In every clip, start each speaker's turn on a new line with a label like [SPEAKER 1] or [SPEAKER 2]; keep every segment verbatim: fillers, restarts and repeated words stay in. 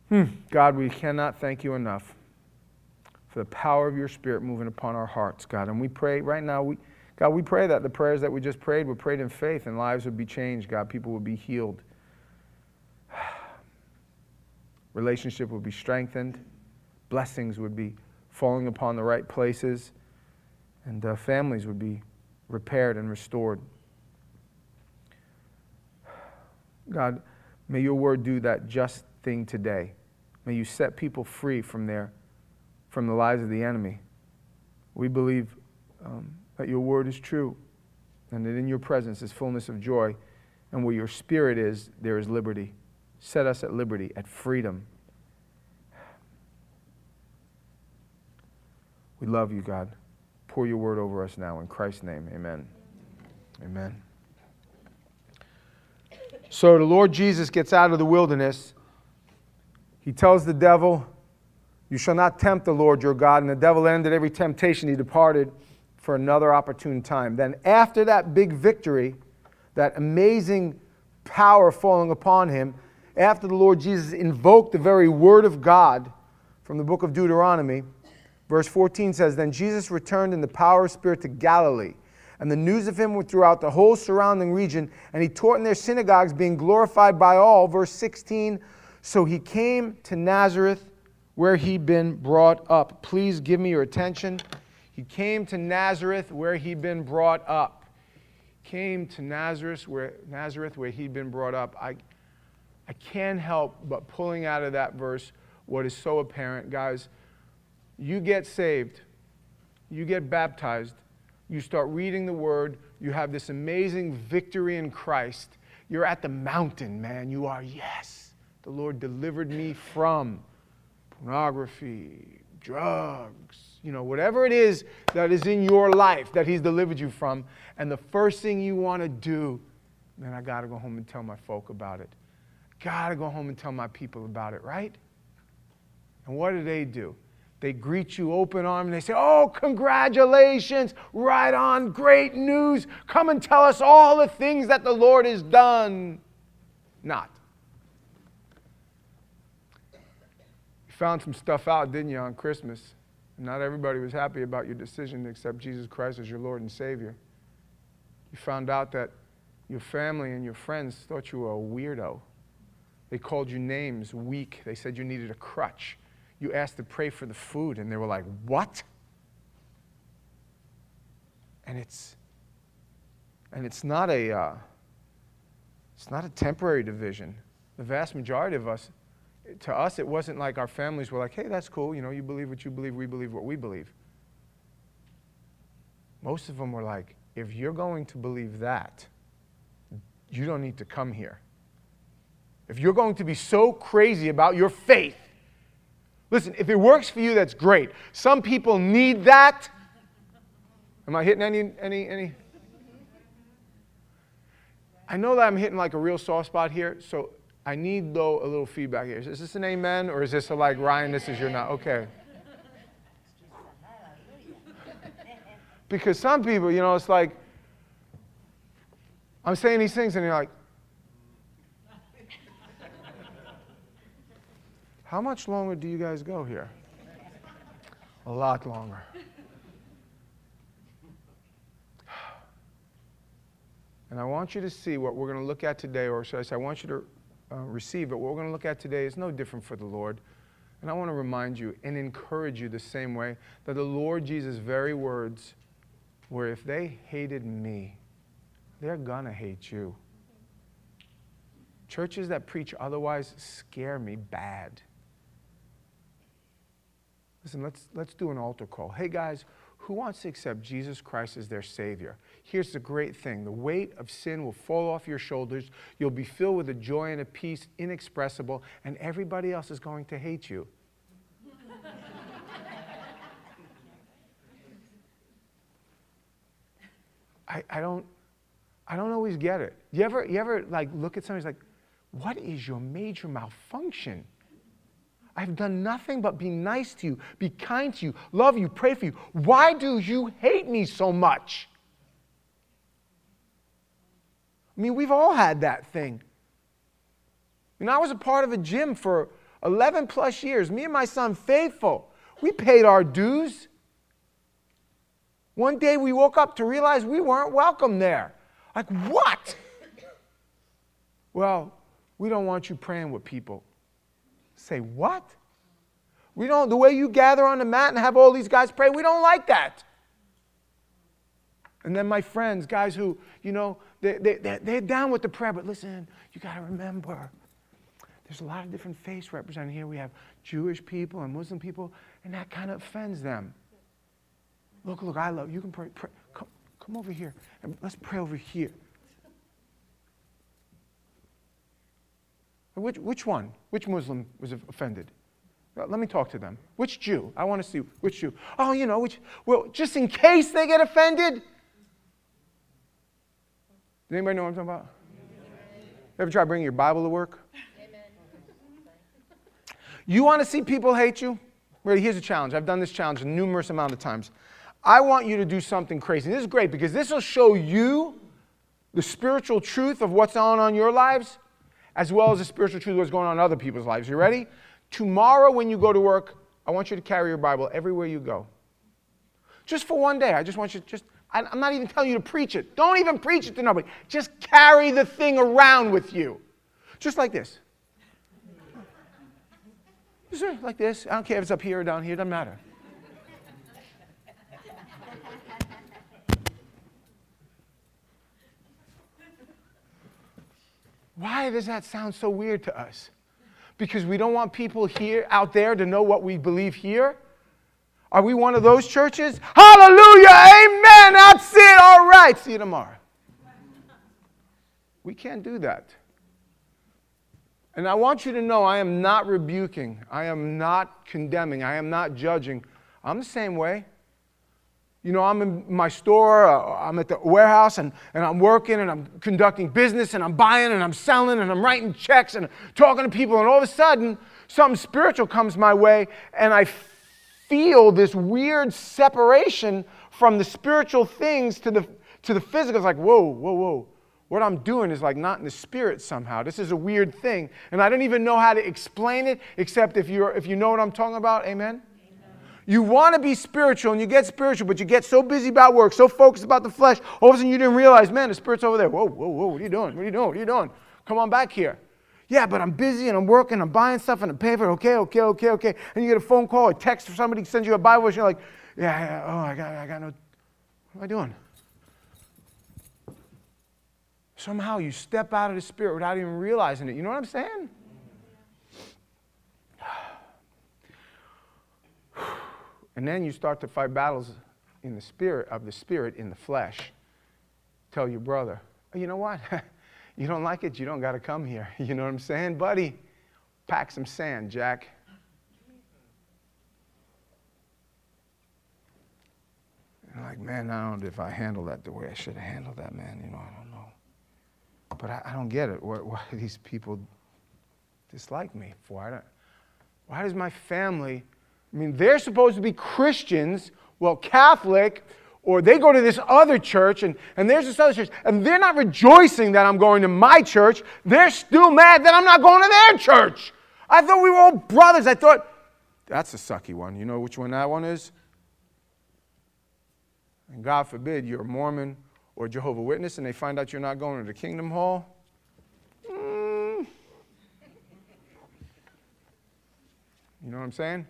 [SPEAKER 1] Hmm. God, we cannot thank you enough for the power of your Spirit moving upon our hearts, God. And we pray right now, we, God, we pray that the prayers that we just prayed were prayed in faith and lives would be changed, God. People would be healed. Relationship would be strengthened. Blessings would be falling upon the right places. And uh, families would be repaired and restored. God, may your word do that just thing today. May you set people free from their, from the lies of the enemy. We believe um, that your word is true and that in your presence is fullness of joy, and where your Spirit is, there is liberty. Set us at liberty, at freedom. We love you, God. Pour your word over us now. In Christ's name, amen. Amen. So the Lord Jesus gets out of the wilderness. He tells the devil, you shall not tempt the Lord your God. And the devil ended every temptation. He departed for another opportune time. Then after that big victory, that amazing power falling upon him, after the Lord Jesus invoked the very word of God from the book of Deuteronomy, verse fourteen says, then Jesus returned in the power of Spirit to Galilee. And the news of him went throughout the whole surrounding region, and he taught in their synagogues, being glorified by all. Verse sixteen, so he came to Nazareth, where he'd been brought up. Please give me your attention. He came to Nazareth, where he'd been brought up. Came to Nazareth, where Nazareth, where he'd been brought up. I, I can't help but pulling out of that verse what is so apparent. Guys, you get saved, you get baptized, you start reading the Word, you have this amazing victory in Christ. You're at the mountain, man. You are, yes, the Lord delivered me from pornography, drugs, you know, whatever it is that is in your life that He's delivered you from. And the first thing you want to do, man, I got to go home and tell my folk about it. Got to go home and tell my people about it, right? And what do they do? They greet you open arms and they say, oh, congratulations, right on, great news. Come and tell us all the things that the Lord has done. Not. You found some stuff out, didn't you, on Christmas? Not everybody was happy about your decision to accept Jesus Christ as your Lord and Savior. You found out that your family and your friends thought you were a weirdo. They called you names, weak. They said you needed a crutch. You asked to pray for the food, and they were like, what? And it's, and it's not a, uh, it's not a temporary division. The vast majority of us, to us, it wasn't like our families were like, hey, that's cool. You know, you believe what you believe, we believe what we believe. Most of them were like, if you're going to believe that, you don't need to come here. If you're going to be so crazy about your faith, listen, if it works for you, that's great. Some people need that. Am I hitting any, any, any? I know that I'm hitting like a real soft spot here, so I need, though, a little feedback here. Is this an amen, or is this a like, Ryan, this is your not? Okay. Because some people, you know, it's like, I'm saying these things, and you're like, how much longer do you guys go here? A lot longer. And I want you to see what we're going to look at today, or should I say, I want you to uh, receive it. What we're going to look at today is no different for the Lord. And I want to remind you and encourage you the same way that the Lord Jesus' very words were, if they hated me, they're going to hate you. Churches that preach otherwise scare me bad. Listen, let's, let's do an altar call. Hey, guys, who wants to accept Jesus Christ as their Savior? Here's the great thing. The weight of sin will fall off your shoulders. You'll be filled with a joy and a peace inexpressible, and everybody else is going to hate you. I, I, don't, I don't always get it. You ever, you ever like, look at somebody like, what is your major malfunction? I've done nothing but be nice to you, be kind to you, love you, pray for you. Why do you hate me so much? I mean, we've all had that thing. And I was a part of a gym for eleven plus years, me and my son, faithful. We paid our dues. One day we woke up to realize we weren't welcome there. Like, what? Well, we don't want you praying with people. Say, what? We don't, the way you gather on the mat and have all these guys pray, we don't like that. And then my friends, guys who, you know, they, they, they're down with the prayer, but listen, you got to remember, there's a lot of different faiths represented here. We have Jewish people and Muslim people, and that kind of offends them. Look, look, I love you. You can pray. pray. Come, come over here, and let's pray over here. Which, which one? Which Muslim was offended? Let me talk to them. Which Jew? I want to see which Jew. Oh, you know, which, well, just in case they get offended. Does anybody know what I'm talking about? Amen. Ever try bringing your Bible to work? Amen. You want to see people hate you? Really, here's a challenge. I've done this challenge a numerous amount of times. I want you to do something crazy. This is great because this will show you the spiritual truth of what's on in your lives, as well as the spiritual truth of what's going on in other people's lives. You ready? Tomorrow when you go to work, I want you to carry your Bible everywhere you go. Just for one day. I just want you to just, I'm not even telling you to preach it. Don't even preach it to nobody. Just carry the thing around with you. Just like this. Just like this. I don't care if it's up here or down here. It doesn't matter. Why does that sound so weird to us? Because we don't want people here, out there, to know what we believe here? Are we one of those churches? Hallelujah, amen, that's it, all right, see you tomorrow. We can't do that. And I want you to know I am not rebuking. I am not condemning. I am not judging. I'm the same way. You know, I'm in my store, uh, I'm at the warehouse, and, and I'm working, and I'm conducting business, and I'm buying, and I'm selling, and I'm writing checks, and talking to people, and all of a sudden, something spiritual comes my way, and I feel this weird separation from the spiritual things to the, to the physical. It's like, whoa, whoa, whoa. What I'm doing is like not in the spirit somehow. This is a weird thing, and I don't even know how to explain it, except if, you're, if you know what I'm talking about, amen? You want to be spiritual, and you get spiritual, but you get so busy about work, so focused about the flesh, all of a sudden you didn't realize, man, the Spirit's over there. Whoa, whoa, whoa, what are you doing? What are you doing? What are you doing? Come on back here. Yeah, but I'm busy, and I'm working, I'm buying stuff, and I'm paying for it. Okay, okay, okay, okay. And you get a phone call or text from somebody, sends you a Bible, and you're like, yeah, yeah, oh, I got, I got no, what am I doing? Somehow you step out of the Spirit without even realizing it. You know what I'm saying? And then you start to fight battles in the spirit of the spirit in the flesh. Tell your brother, oh, you know what? You don't like it, you don't got to come here. You know what I'm saying, buddy? Pack some sand, Jack. And like, man, I don't know if I handled that the way I should have handled that, man. You know, I don't know. But I, I don't get it. Why, why do these people dislike me for? I don't, why does my family... I mean, they're supposed to be Christians, well, Catholic, or they go to this other church, and, and there's this other church, and they're not rejoicing that I'm going to my church. They're still mad that I'm not going to their church. I thought we were all brothers. I thought, that's a sucky one. You know which one that one is? And God forbid you're a Mormon or Jehovah's Witness, and they find out you're not going to the Kingdom Hall. Mm. You know what I'm saying?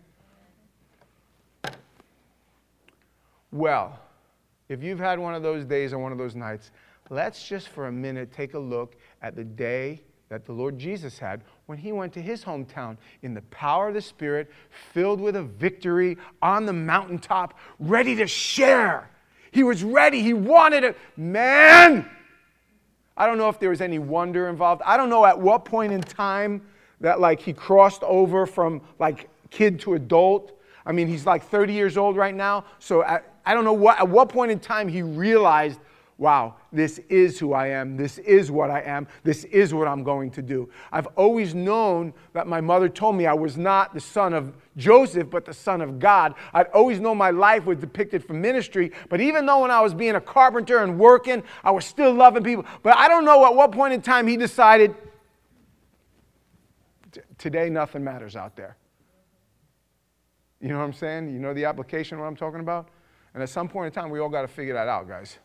[SPEAKER 1] Well, if you've had one of those days or one of those nights, let's just for a minute take a look at the day that the Lord Jesus had when he went to his hometown in the power of the Spirit, filled with a victory on the mountaintop, ready to share. He was ready. He wanted it. Man! I don't know if there was any wonder involved. I don't know at what point in time that like he crossed over from like kid to adult. I mean, he's like thirty years old right now, so at, I don't know what, at what point in time he realized, wow, this is who I am, this is what I am, this is what I'm going to do. I've always known that my mother told me I was not the son of Joseph, but the son of God. I'd always known my life was depicted for ministry, but even though when I was being a carpenter and working, I was still loving people. But I don't know at what point in time he decided, T- today, nothing matters out there. You know what I'm saying? You know the application of what I'm talking about? And at some point in time, we all got to figure that out, guys.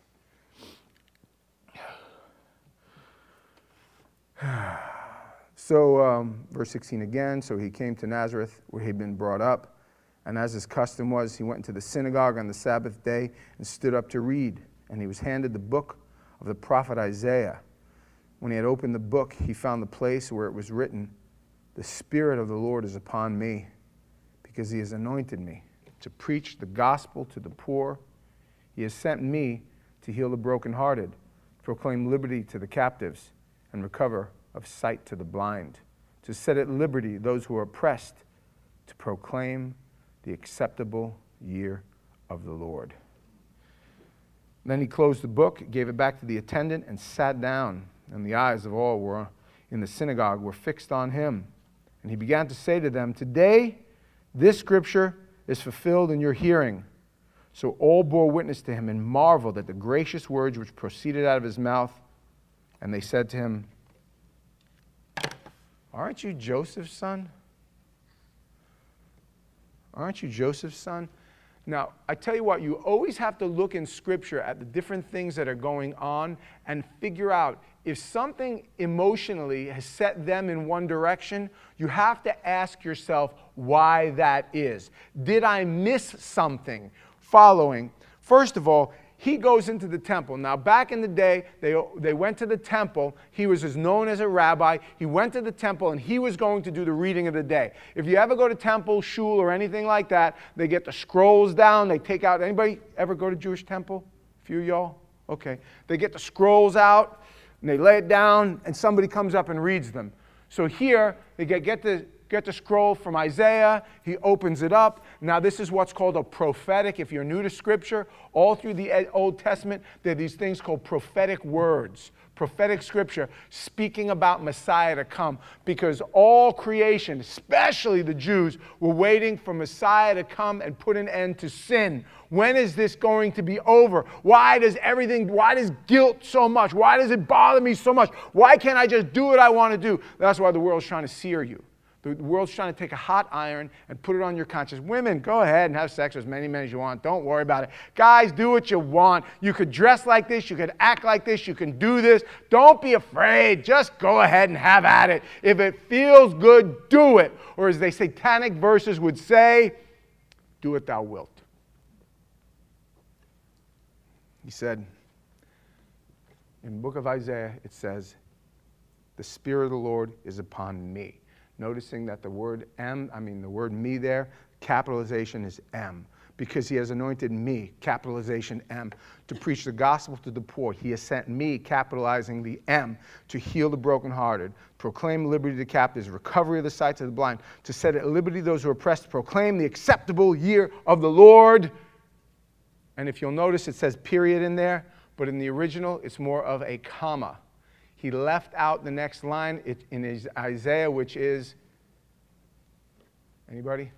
[SPEAKER 1] So, um, verse sixteen again, so he came to Nazareth, where he'd been brought up. And as his custom was, he went into the synagogue on the Sabbath day and stood up to read. And he was handed the book of the prophet Isaiah. When he had opened the book, he found the place where it was written, "The Spirit of the Lord is upon me, because he has anointed me to preach the gospel to the poor. He has sent me to heal the brokenhearted, proclaim liberty to the captives, and recover of sight to the blind, to set at liberty those who are oppressed, to proclaim the acceptable year of the Lord." Then he closed the book, gave it back to the attendant, and sat down. And the eyes of all were in the synagogue were fixed on him. And he began to say to them, "Today this scripture is fulfilled in your hearing." So all bore witness to him and marveled at the gracious words which proceeded out of his mouth. And they said to him, "Aren't you Joseph's son? Aren't you Joseph's son?" Now, I tell you what, you always have to look in Scripture at the different things that are going on and figure out if something emotionally has set them in one direction, you have to ask yourself why that is. Did I miss something following? First of all, he goes into the temple. Now, back in the day, they, they went to the temple. He was as known as a rabbi. He went to the temple, and he was going to do the reading of the day. If you ever go to temple, shul, or anything like that, they get the scrolls down. They take out, anybody ever go to Jewish temple? A few of y'all? Okay. They get the scrolls out, and they lay it down, and somebody comes up and reads them. So here, they get, get the... Get the scroll from Isaiah. He opens it up. Now, this is what's called a prophetic. If you're new to Scripture, all through the Old Testament, there are these things called prophetic words, prophetic Scripture, speaking about Messiah to come. Because all creation, especially the Jews, were waiting for Messiah to come and put an end to sin. When is this going to be over? Why does everything, why does guilt so much? Why does it bother me so much? Why can't I just do what I want to do? That's why the world's trying to sear you. The world's trying to take a hot iron and put it on your conscience. Women, go ahead and have sex with as many men as you want. Don't worry about it. Guys, do what you want. You could dress like this. You could act like this. You can do this. Don't be afraid. Just go ahead and have at it. If it feels good, do it. Or as they satanic verses would say, do what thou wilt. He said, in the book of Isaiah, it says, "The Spirit of the Lord is upon me." Noticing that the word M, I mean the word me there, capitalization is M. Because he has anointed me, capitalization M, to preach the gospel to the poor. He has sent me, capitalizing the M, to heal the brokenhearted, proclaim liberty to the captives, recovery of the sight to the blind, to set at liberty those who are oppressed, to proclaim the acceptable year of the Lord. And if you'll notice, it says period in there, but in the original, it's more of a comma. He left out the next line in his Isaiah, which is, anybody?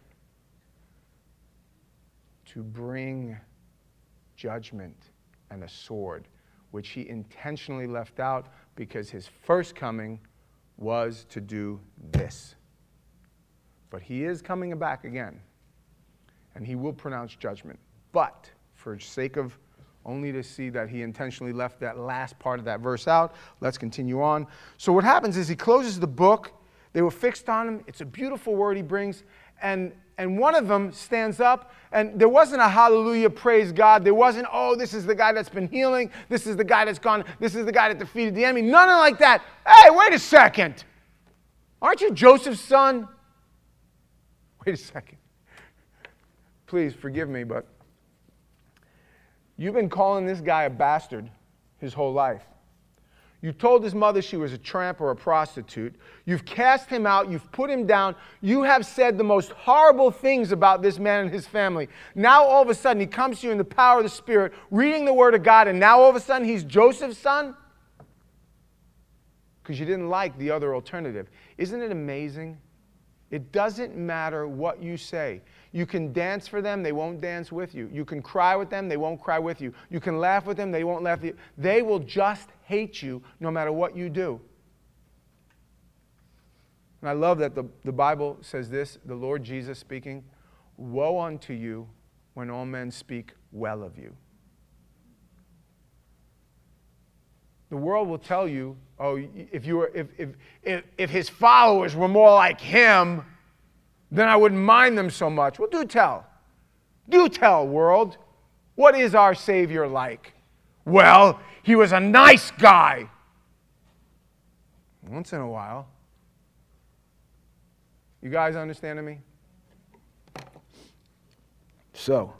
[SPEAKER 1] To bring judgment and a sword, which he intentionally left out because his first coming was to do this. But he is coming back again, and he will pronounce judgment. But for sake of only to see that he intentionally left that last part of that verse out. Let's continue on. So what happens is he closes the book. They were fixed on him. It's a beautiful word he brings. And, and one of them stands up, and there wasn't a hallelujah, praise God. There wasn't, oh, this is the guy that's been healing. This is the guy that's gone. This is the guy that defeated the enemy. None of like that. Hey, wait a second. Aren't you Joseph's son? Wait a second. Please forgive me, but you've been calling this guy a bastard his whole life. You told his mother she was a tramp or a prostitute. You've cast him out. You've put him down. You have said the most horrible things about this man and his family. Now all of a sudden he comes to you in the power of the Spirit, reading the Word of God, and now all of a sudden he's Joseph's son? Because you didn't like the other alternative. Isn't it amazing? It doesn't matter what you say. You can dance for them, they won't dance with you. You can cry with them, they won't cry with you. You can laugh with them, they won't laugh with you. They will just hate you no matter what you do. And I love that the, the Bible says this, the Lord Jesus speaking, woe unto you when all men speak well of you. The world will tell you, oh, if you were, if, if, if, if his followers were more like him, then I wouldn't mind them so much. Well, do tell. Do tell, world. What is our Savior like? Well, he was a nice guy. Once in a while. You guys understanding me? So,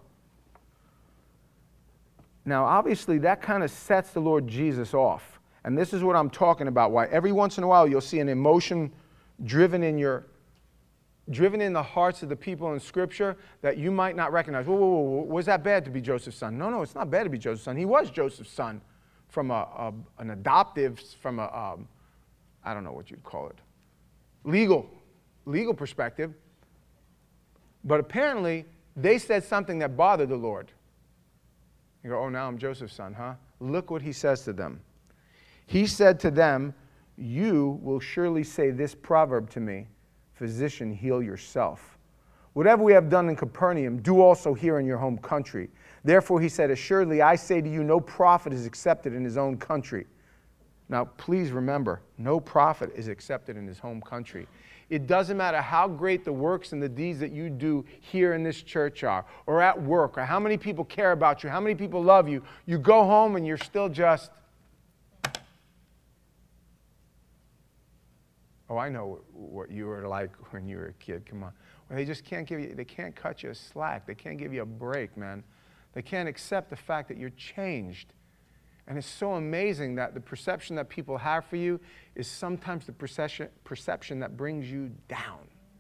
[SPEAKER 1] now obviously that kind of sets the Lord Jesus off. And this is what I'm talking about, why every once in a while you'll see an emotion driven in your, driven in the hearts of the people in Scripture that you might not recognize. Whoa, whoa, whoa, was that bad to be Joseph's son? No, no, it's not bad to be Joseph's son. He was Joseph's son from a, a an adoptive, from a, um, I don't know what you'd call it, legal, legal perspective. But apparently, they said something that bothered the Lord. You go, oh, now I'm Joseph's son, huh? Look what he says to them. He said to them, you will surely say this proverb to me, physician, heal yourself. Whatever we have done in Capernaum, do also here in your home country. Therefore he said, assuredly, I say to you, no prophet is accepted in his own country. Now, please remember, no prophet is accepted in his home country. It doesn't matter how great the works and the deeds that you do here in this church are, or at work, or how many people care about you, how many people love you. You go home and you're still just, oh, I know what you were like when you were a kid. Come on. Well, they just can't give you, they can't cut you a slack. They can't give you a break, man. They can't accept the fact that you're changed. And it's so amazing that the perception that people have for you is sometimes the perception, perception that brings you down.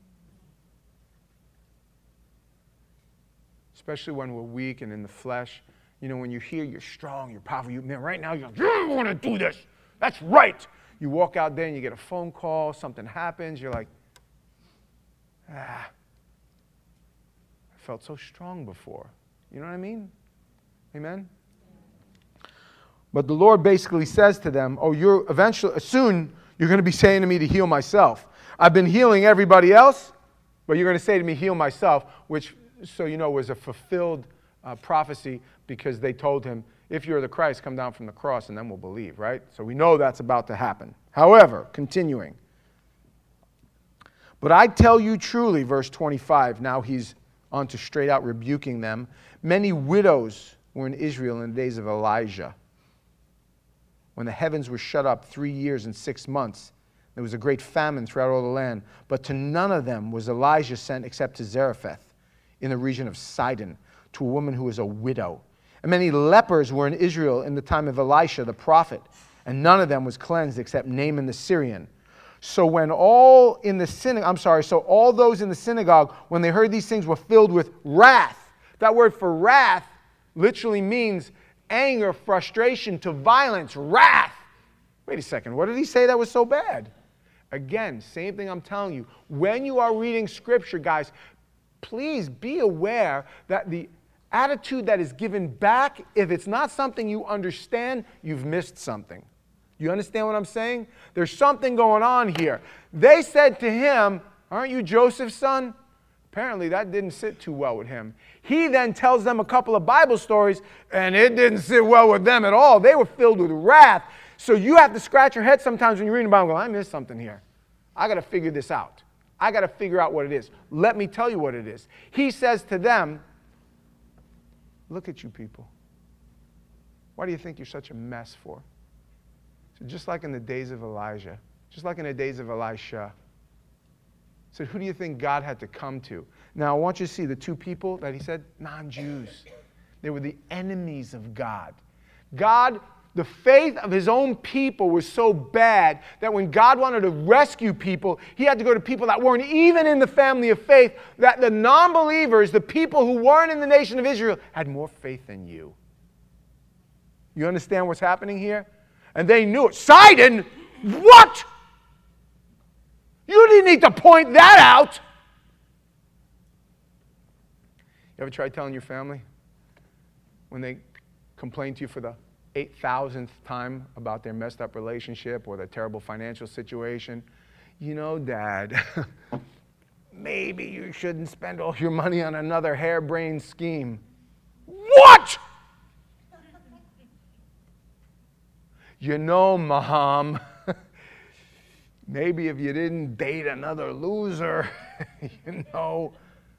[SPEAKER 1] Especially when we're weak and in the flesh. You know, when you hear you're strong, you're powerful, you, man, right now you're like, I want to do this. That's right. You walk out there and you get a phone call, something happens, you're like, ah, I felt so strong before. You know what I mean? Amen? But the Lord basically says to them, oh, you're eventually, soon you're going to be saying to me to heal myself. I've been healing everybody else, but you're going to say to me, heal myself, which, so you know, was a fulfilled uh, prophecy because they told him, if you're the Christ, come down from the cross and then we'll believe, right? So we know that's about to happen. However, continuing. But I tell you truly, verse twenty-five, now he's on to straight out rebuking them. Many widows were in Israel in the days of Elijah, when the heavens were shut up three years and six months. There was a great famine throughout all the land. But to none of them was Elijah sent except to Zarephath in the region of Sidon, to a woman who was a widow. And many lepers were in Israel in the time of Elisha the prophet, and none of them was cleansed except Naaman the Syrian. So when all in the synagogue, I'm sorry, so all those in the synagogue, when they heard these things, were filled with wrath. That word for wrath literally means anger, frustration, to violence, wrath. Wait a second, what did he say that was so bad? Again, same thing I'm telling you. When you are reading Scripture, guys, please be aware that the attitude that is given back, if it's not something you understand, you've missed something. You understand what I'm saying? There's something going on here. They said to him, aren't you Joseph's son? Apparently that didn't sit too well with him. He then tells them a couple of Bible stories, and it didn't sit well with them at all. They were filled with wrath. So you have to scratch your head sometimes when you're reading the Bible and go, I missed something here. I got to figure this out. I got to figure out what it is. Let me tell you what it is. He says to them, look at you people. Why do you think you're such a mess for? So just like in the days of Elijah, just like in the days of Elisha, said, who do you think God had to come to? Now, I want you to see the two people that he said, non-Jews. They were the enemies of God. God, the faith of his own people was so bad that when God wanted to rescue people, he had to go to people that weren't even in the family of faith, that the non-believers, the people who weren't in the nation of Israel, had more faith than you. You understand what's happening here? And they knew it. Sidon? What? You didn't need to point that out. You ever tried telling your family when they complain to you for the eight thousandth time about their messed up relationship or their terrible financial situation? you know, Dad, maybe you shouldn't spend all your money on another harebrained scheme. What? You know, Mom, maybe if you didn't date another loser, you know.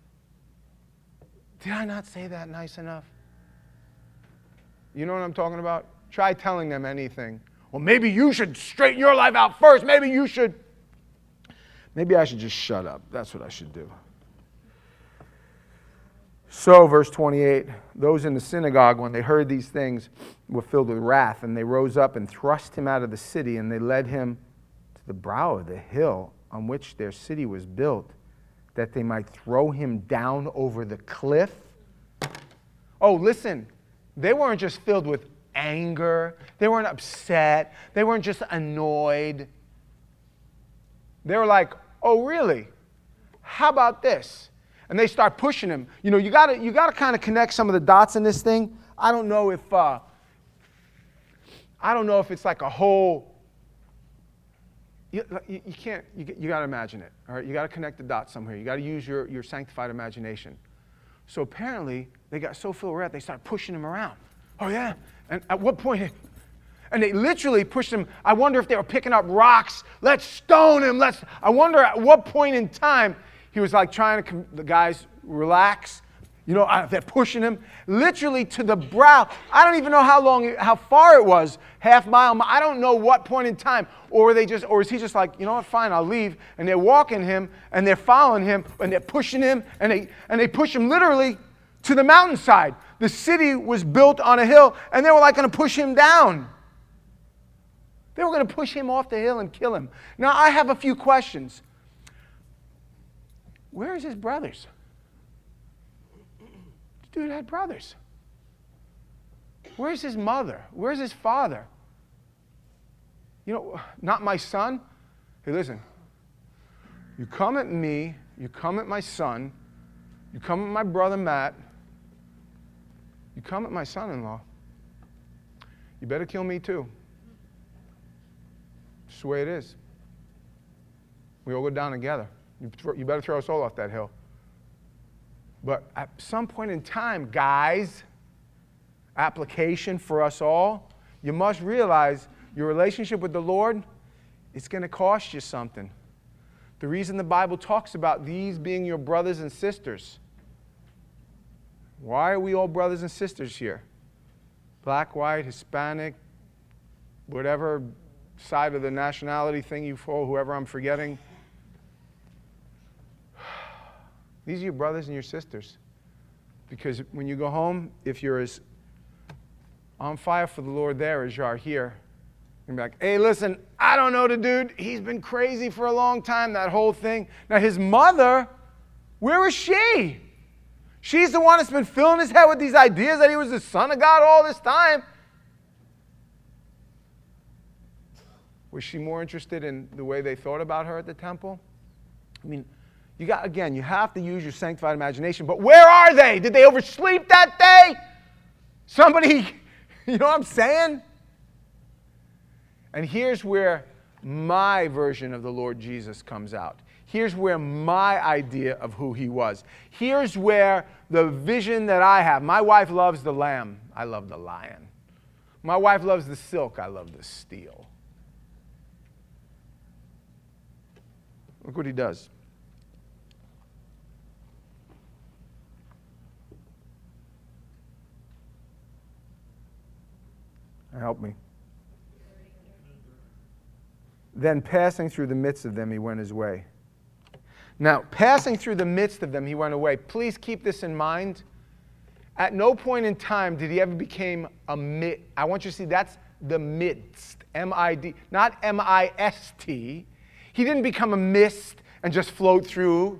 [SPEAKER 1] Did I not say that nice enough? You know what I'm talking about? Try telling them anything. Well, maybe you should straighten your life out first. Maybe you should. Maybe I should just shut up. That's what I should do. So, verse twenty-eight, those in the synagogue, when they heard these things, were filled with wrath, and they rose up and thrust him out of the city, and they led him to the brow of the hill on which their city was built, that they might throw him down over the cliff. Oh, listen, they weren't just filled with anger. They weren't upset. They weren't just annoyed. They were like, oh, really? How about this? And they start pushing him. You know, you gotta you gotta kind of connect some of the dots in this thing. I don't know if uh, I don't know if it's like a whole. You, you, you can't. You, you gotta imagine it. All right. You gotta connect the dots somewhere. You gotta use your your sanctified imagination. So apparently they got so filled with wrath they started pushing him around. Oh yeah. And at what point? And they literally pushed him. I wonder if they were picking up rocks. Let's stone him. Let's. I wonder at what point in time. He was like trying to, the guys, relax. You know, they're pushing him literally to the brow. I don't even know how long, how far it was, half mile. I don't know what point in time. Or were they just, or is he just like, you know what, fine, I'll leave. And they're walking him, and they're following him, and they're pushing him, and they, and they push him literally to the mountainside. The city was built on a hill, and they were like going to push him down. They were going to push him off the hill and kill him. Now, I have a few questions. Where's his brothers? This dude had brothers. Where's his mother? Where's his father? You know, not my son. Hey, listen. You come at me, you come at my son, you come at my brother Matt, you come at my son-in-law. You better kill me too. It's the way it is. We all go down together. You, th- you better throw us all off that hill. But at some point in time, guys, application for us all, you must realize your relationship with the Lord, it's going to cost you something. The reason the Bible talks about these being your brothers and sisters. Why are we all brothers and sisters here? Black, white, Hispanic, whatever side of the nationality thing you fall, whoever I'm forgetting. These are your brothers and your sisters. Because when you go home, if you're as on fire for the Lord there as you are here, you'll be like, hey, listen, I don't know the dude. He's been crazy for a long time, that whole thing. Now, his mother, where is she? She's the one that's been filling his head with these ideas that he was the Son of God all this time. Was she more interested in the way they thought about her at the temple? I mean, you got, again, you have to use your sanctified imagination, but where are they? Did they oversleep that day? Somebody, you know what I'm saying? And here's where my version of the Lord Jesus comes out. Here's where my idea of who he was. Here's where the vision that I have. My wife loves the lamb. I love the lion. My wife loves the silk. I love the steel. Look what he does. Help me. Then passing through the midst of them, he went his way. Now, passing through the midst of them, he went away. Please keep this in mind. At no point in time did he ever become a mid. I want you to see that's the midst, M I D, not M I S T. He didn't become a mist and just float through.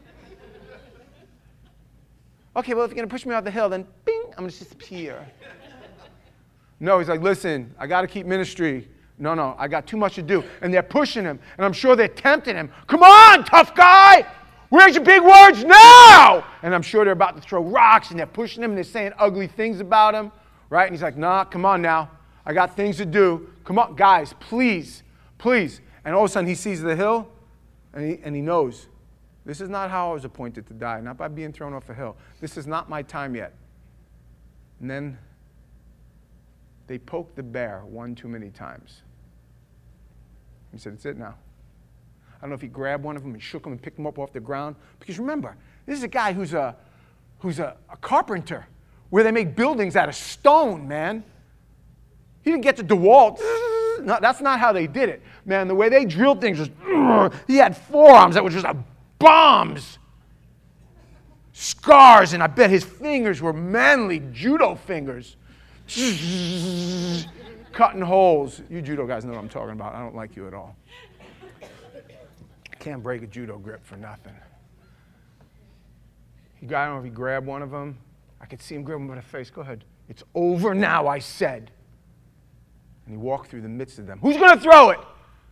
[SPEAKER 1] Okay, well, if you're going to push me off the hill, then bing, I'm going to disappear. No, he's like, listen, I got to keep ministry. No, no, I got too much to do. And they're pushing him, and I'm sure they're tempting him. Come on, tough guy! Where's your big words now? And I'm sure they're about to throw rocks, and they're pushing him, and they're saying ugly things about him, right? And he's like, nah, come on now. I got things to do. Come on, guys, please, please. And all of a sudden, he sees the hill, And he, and he knows, this is not how I was appointed to die, not by being thrown off a hill. This is not my time yet. And then they poked the bear one too many times. He said, that's it now. I don't know if he grabbed one of them and shook them and picked them up off the ground. Because remember, this is a guy who's a, who's a, a carpenter, where they make buildings out of stone, man. He didn't get to DeWalt. No, that's not how they did it. Man, the way they drilled things was, he had forearms that were just bombs. Scars, and I bet his fingers were manly judo fingers. Cutting holes. You judo guys know what I'm talking about. I don't like you at all. Can't break a judo grip for nothing. He got, I don't know if he grabbed one of them. I could see him grab him by the face. Go ahead. It's over now, I said. And he walked through the midst of them. Who's going to throw it?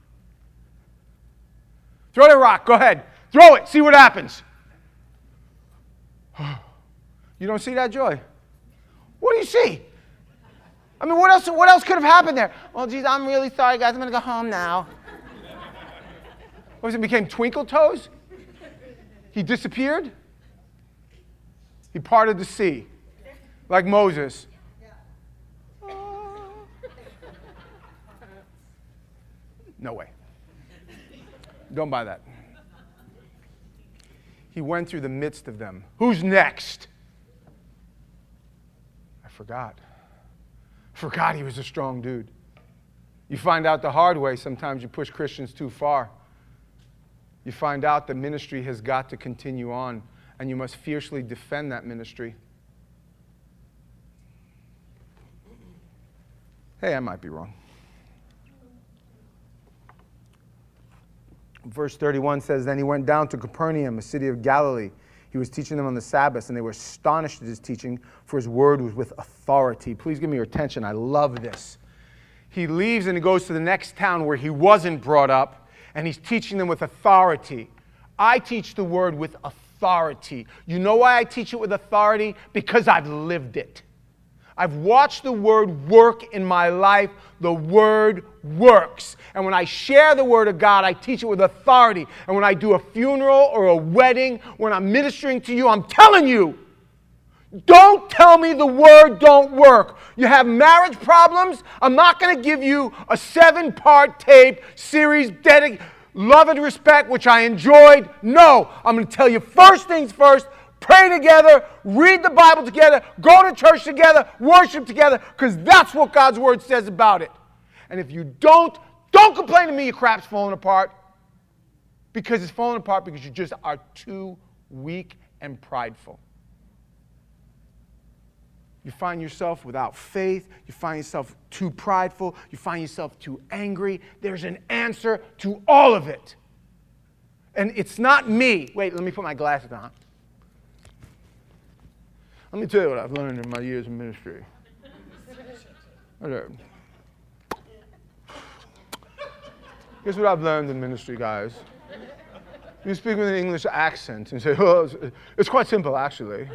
[SPEAKER 1] Throw the rock. Go ahead. Throw it. See what happens. You don't see that, Joy? What do you see? I mean, what else, what else could have happened there? Well, geez, I'm really sorry, guys. I'm going to go home now. What was it? Became Twinkle Toes? He disappeared? He parted the sea like Moses. No way. Don't buy that. He went through the midst of them. Who's next? I forgot. Forgot he was a strong dude. You find out the hard way sometimes you push Christians too far. You find out the ministry has got to continue on, and you must fiercely defend that ministry. Hey, I might be wrong. Verse thirty-one says, then he went down to Capernaum, a city of Galilee. He was teaching them on the Sabbath, and they were astonished at his teaching, for his word was with authority. Please give me your attention. I love this. He leaves and he goes to the next town where he wasn't brought up, and he's teaching them with authority. I teach the word with authority. You know why I teach it with authority? Because I've lived it. I've watched the word work in my life. The word works. And when I share the word of God, I teach it with authority. And when I do a funeral or a wedding, when I'm ministering to you, I'm telling you, don't tell me the word don't work. You have marriage problems? I'm not going to give you a seven-part tape series dedicated Love and Respect, which I enjoyed. No, I'm going to tell you first things first. Pray together, read the Bible together, go to church together, worship together, because that's what God's word says about it. And if you don't, don't complain to me your crap's falling apart, because it's falling apart because you just are too weak and prideful. You find yourself without faith, you find yourself too prideful, you find yourself too angry. There's an answer to all of it. And it's not me. Wait, let me put my glasses on. Let me tell you what I've learned in my years of ministry. Okay. Here's what I've learned in ministry, guys. You speak with an English accent and say, oh, it's, it's quite simple, actually.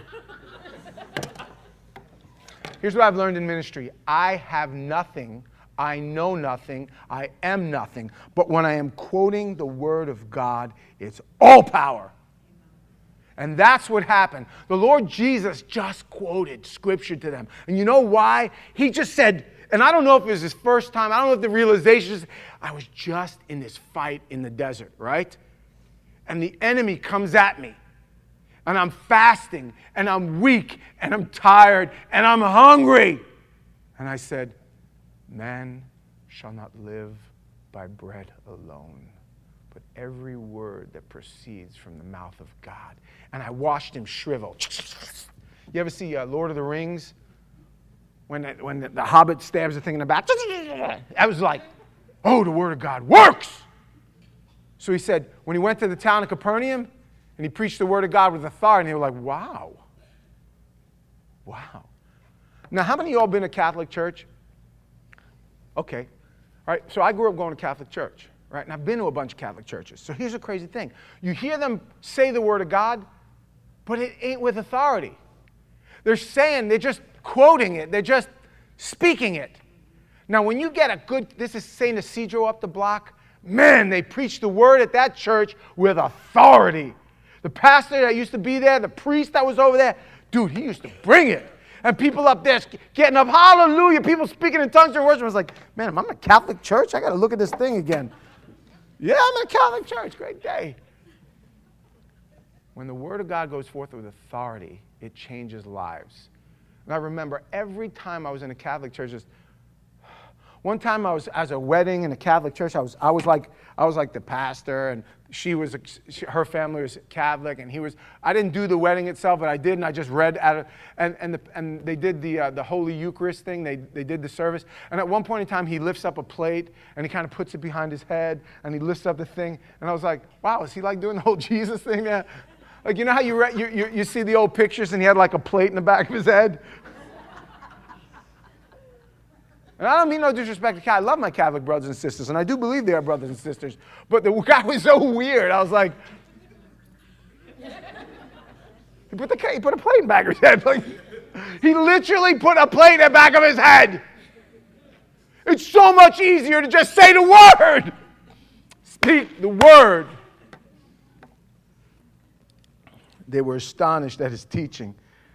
[SPEAKER 1] Here's what I've learned in ministry. I have nothing. I know nothing. I am nothing. But when I am quoting the word of God, it's all power. And that's what happened. The Lord Jesus just quoted scripture to them. And you know why? He just said, and I don't know if it was his first time, I don't know if the realization is, I was just in this fight in the desert, right? And the enemy comes at me. And I'm fasting, and I'm weak, and I'm tired, and I'm hungry. And I said, man shall not live by bread alone, but every word that proceeds from the mouth of God. And I watched him shrivel. You ever see uh, Lord of the Rings? When, the, when the, the Hobbit stabs the thing in the back. I was like, oh, the word of God works. So he said, when he went to the town of Capernaum, and he preached the word of God with authority, and they were like, wow. Wow. Now, how many of you all been to Catholic church? Okay. All right, so I grew up going to Catholic church, right? And I've been to a bunch of Catholic churches. So here's the crazy thing. You hear them say the word of God, but it ain't with authority. They're saying, they're just quoting it. They're just speaking it. Now, when you get a good, this is Saint Isidro up the block, man, they preached the word at that church with authority. The pastor that used to be there, the priest that was over there, dude, he used to bring it. And people up there getting up, hallelujah, people speaking in tongues and worship. I was like, man, am I in a Catholic church? I got to look at this thing again. Yeah, I'm in a Catholic church. Great day. When the word of God goes forth with authority, it changes lives. And I remember every time I was in a Catholic church, just, one time I was at a wedding in a Catholic church. I was, I was like, I was like the pastor, and she was, she, her family was Catholic, and he was. I didn't do the wedding itself, but I did, and I just read out of, and and the, and they did the uh, the Holy Eucharist thing. They they did the service, and at one point in time, he lifts up a plate and he kind of puts it behind his head, and he lifts up the thing, and I was like, wow, is he like doing the whole Jesus thing there? Like, you know how you, re- you you you see the old pictures, and he had like a plate in the back of his head. And I don't mean no disrespect to Catholic. I love my Catholic brothers and sisters, and I do believe they are brothers and sisters. But the guy was so weird. I was like, he put, the, he put a plate in the back of his head. Like, he literally put a plate in the back of his head. It's so much easier to just say the word. Speak the word. They were astonished at his teaching,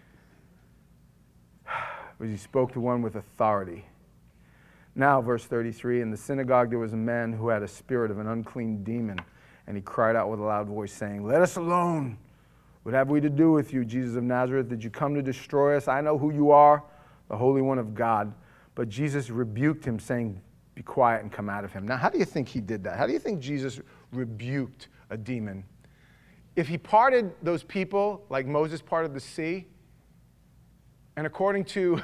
[SPEAKER 1] but he spoke to one with authority. Now, verse thirty-three, in the synagogue there was a man who had a spirit of an unclean demon, and he cried out with a loud voice, saying, let us alone. What have we to do with you, Jesus of Nazareth? Did you come to destroy us? I know who you are, the Holy One of God. But Jesus rebuked him, saying, be quiet and come out of him. Now, how do you think he did that? How do you think Jesus rebuked a demon? If he parted those people like Moses parted the sea, and according to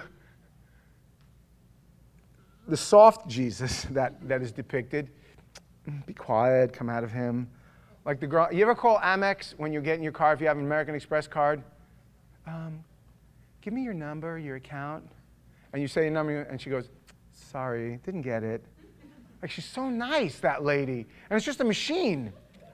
[SPEAKER 1] the soft Jesus that, that is depicted, be quiet, come out of him. Like the girl, you ever call Amex when you're getting your car, if you have an American Express card? Um, give me your number, your account. And you say your number, and she goes, sorry, didn't get it. Like, she's so nice, that lady. And it's just a machine.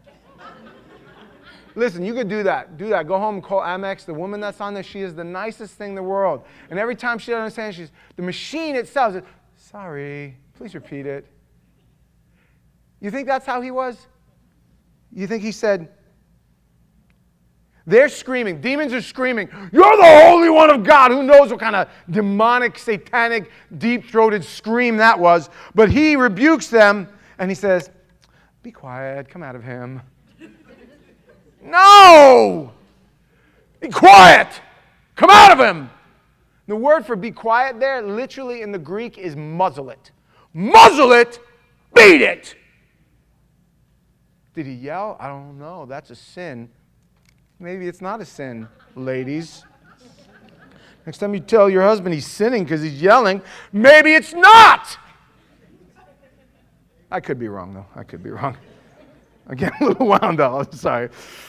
[SPEAKER 1] Listen, you could do that. Do that. Go home and call Amex. The woman that's on there, she is the nicest thing in the world. And every time she doesn't understand, she's, the machine itself says, sorry, please repeat it. You think that's how he was? You think he said, they're screaming, demons are screaming, you're the Holy One of God. Who knows what kind of demonic, satanic, deep-throated scream that was. But he rebukes them, and he says, be quiet, come out of him. No! Be quiet! Come out of him! The word for be quiet there, literally in the Greek, is muzzle it. Muzzle it! Beat it! Did he yell? I don't know. That's a sin. Maybe it's not a sin, ladies. Next time you tell your husband he's sinning because he's yelling, maybe it's not! I could be wrong, though. I could be wrong. I'm getting a little wound up. I'm sorry.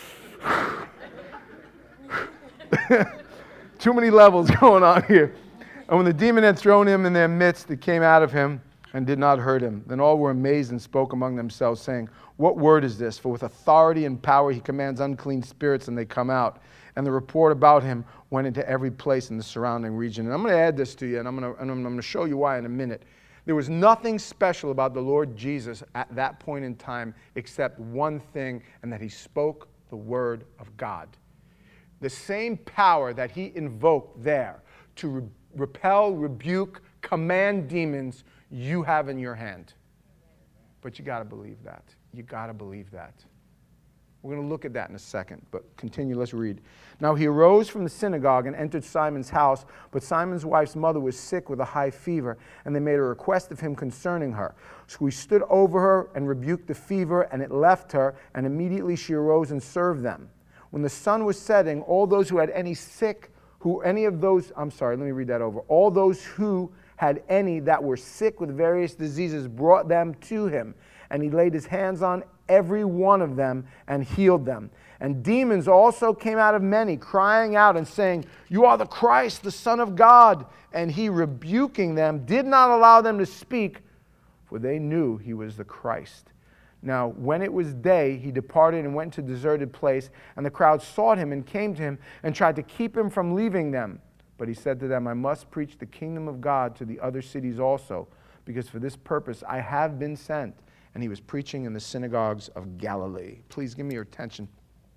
[SPEAKER 1] Too many levels going on here. And when the demon had thrown him in their midst, it came out of him and did not hurt him. Then all were amazed and spoke among themselves, saying, what word is this? For with authority and power he commands unclean spirits, and they come out. And the report about him went into every place in the surrounding region. And I'm going to add this to you, and I'm going to, and I'm going to show you why in a minute. There was nothing special about the Lord Jesus at that point in time except one thing, and that he spoke the word of God. The same power that he invoked there to re- repel, rebuke, command demons, you have in your hand. But you got to believe that. You got to believe that. We're going to look at that in a second, but continue. Let's read. Now he arose from the synagogue and entered Simon's house, but Simon's wife's mother was sick with a high fever, and they made a request of him concerning her. So he stood over her and rebuked the fever, and it left her, and immediately she arose and served them. When the sun was setting, all those who had any sick, who any of those, I'm sorry, let me read that over. All those who had any that were sick with various diseases brought them to him, and he laid his hands on every one of them and healed them. And demons also came out of many, crying out and saying, you are the Christ, the Son of God. And he, rebuking them, did not allow them to speak, for they knew he was the Christ. Now, when it was day, he departed and went to a deserted place, and the crowd sought him and came to him and tried to keep him from leaving them. But he said to them, I must preach the kingdom of God to the other cities also, because for this purpose I have been sent. and he was preaching in the synagogues of Galilee. Please give me your attention.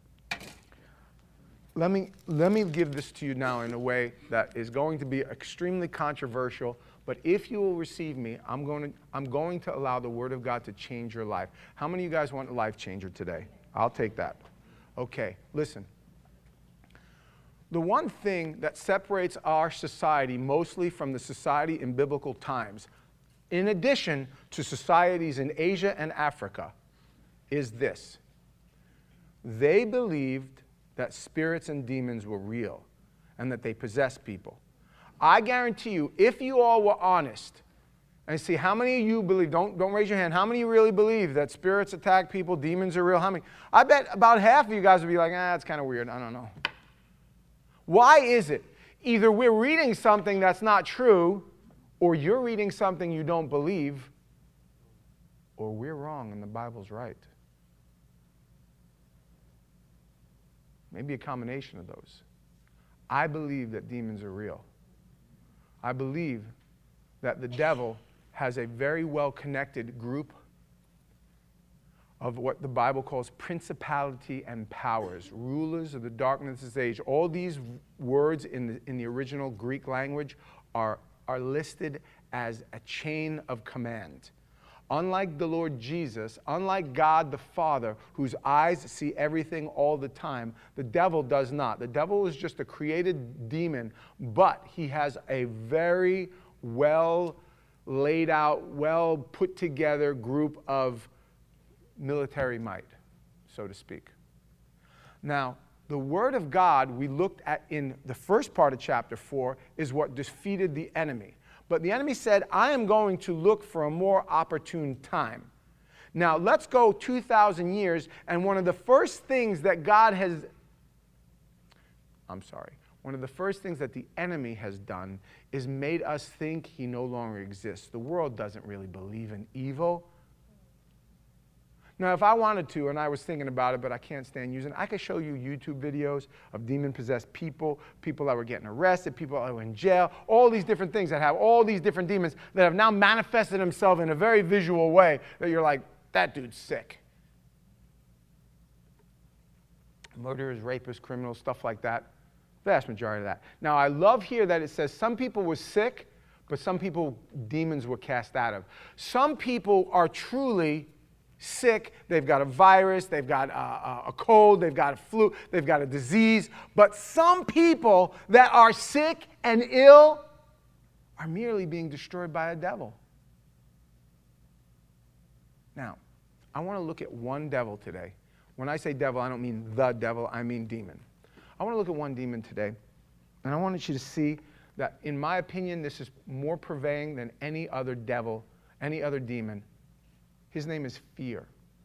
[SPEAKER 1] Let me, let me give this to you now in a way that is going to be extremely controversial, but if you will receive me, I'm going to, I'm going to allow the Word of God to change your life. How many of you guys want a life changer today? I'll take that. Okay, listen. The one thing that separates our society mostly from the society in biblical times, in addition to societies in Asia and Africa, is this. They believed that spirits and demons were real and that they possessed people. I guarantee you, if you all were honest, and see how many of you believe, don't, don't raise your hand, how many of you really believe that spirits attack people, demons are real? How many? I bet about half of you guys would be like, ah, it's kind of weird, I don't know. Why is it? Either we're reading something that's not true, or you're reading something you don't believe, or we're wrong and the Bible's right. Maybe a combination of those. I believe that demons are real. I believe that the devil has a very well-connected group of what the Bible calls principality and powers, rulers of the darkness of this age. All these words in the, in the original Greek language are, are listed as a chain of command. Unlike the Lord Jesus, unlike God the Father, whose eyes see everything all the time, the devil does not. The devil is just a created demon, but he has a very well laid out, well put together group of military might, so to speak. Now, the Word of God we looked at in the first part of chapter four is what defeated the enemy. But the enemy said, I am going to look for a more opportune time. Now, let's go two thousand years, and one of the first things that God has, I'm sorry, one of the first things that the enemy has done is made us think he no longer exists. The world doesn't really believe in evil. Now, if I wanted to, and I was thinking about it, but I can't stand using it, I could show you YouTube videos of demon-possessed people, people that were getting arrested, people that were in jail, all these different things that have all these different demons that have now manifested themselves in a very visual way that you're like, that dude's sick. Murderers, rapists, criminals, stuff like that. Vast majority of that. Now, I love here that it says some people were sick, but some people demons were cast out of. Some people are truly sick, they've got a virus, they've got a, a cold, they've got a flu, they've got a disease. But some people that are sick and ill are merely being destroyed by a devil. Now, I want to look at one devil today. When I say devil, I don't mean the devil, I mean demon. I want to look at one demon today, and I wanted you to see that, in my opinion, this is more pervading than any other devil, any other demon. His name is fear.